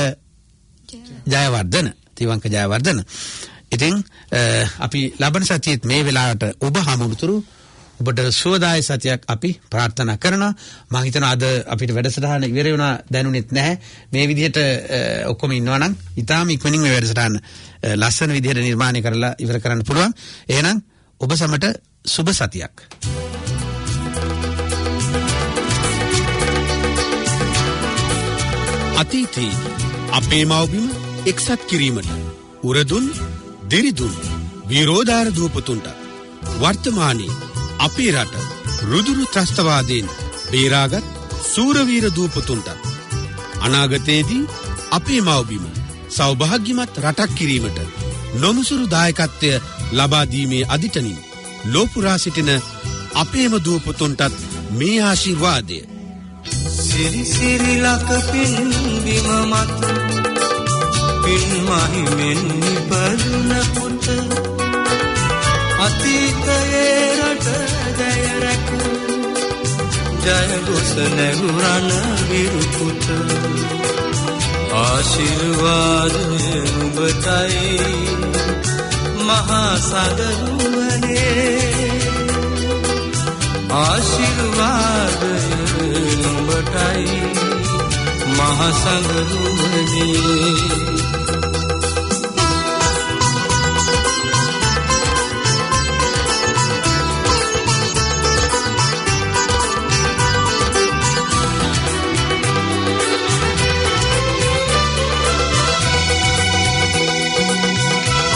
ජයවර්ධන. ඉතින් අපි ලබන සතියේත් මේ වෙලාවට ඔබ හමුතුරු ඔබට සුවදායි සතියක් අපි ප්‍රාර්ථනා කරනවා. මම හිතනවා අද අපිට වැඩසටහන ඉවර වුණා දැනුනෙත් නැහැ. මේ විදිහට ඔක්කොම ඉන්නවා නම් ඊටාම ඉක්මනින් මේ වැඩසටහන ලස්සන විදිහට නිර්මාණය කරලා ඉවර කරන්න පුළුවන්. එහෙනම් ඔබ සමට සුබ සතියක්. අතීතයේ අපේ මව්බිම එක්සත් කිරීමට උරදුන් දිරිදුන් විරෝධාර දූපතුන්ට වර්තමානයේ අපේ රට රුදුරු ත්‍රස්තවාදයෙන් බේරාගත් සූරවීර දූපතුන්ට අනාගතයේදී අපේ මව්බිම සෞභාග්‍යමත් රටක් කිරීමට නොමුසුරු දායකත්වය ලබා දීමේ අදිටනින් ලෝපුරා සිටින අපේම දූපතුන්ටත් මේ ආශිර්වාදය. සිරි සිරි ලක පින් බිම මත පින් මහිමෙන් නිපදුන පුත අතීතයේ රට ජය රැක ජය ගොස නැගුරන විරුපුත ආශිර්වාදය නුඹටයි මහා සගරුවනේ ආශිර්වාදය නුඹටයි මහා සගරුවනේ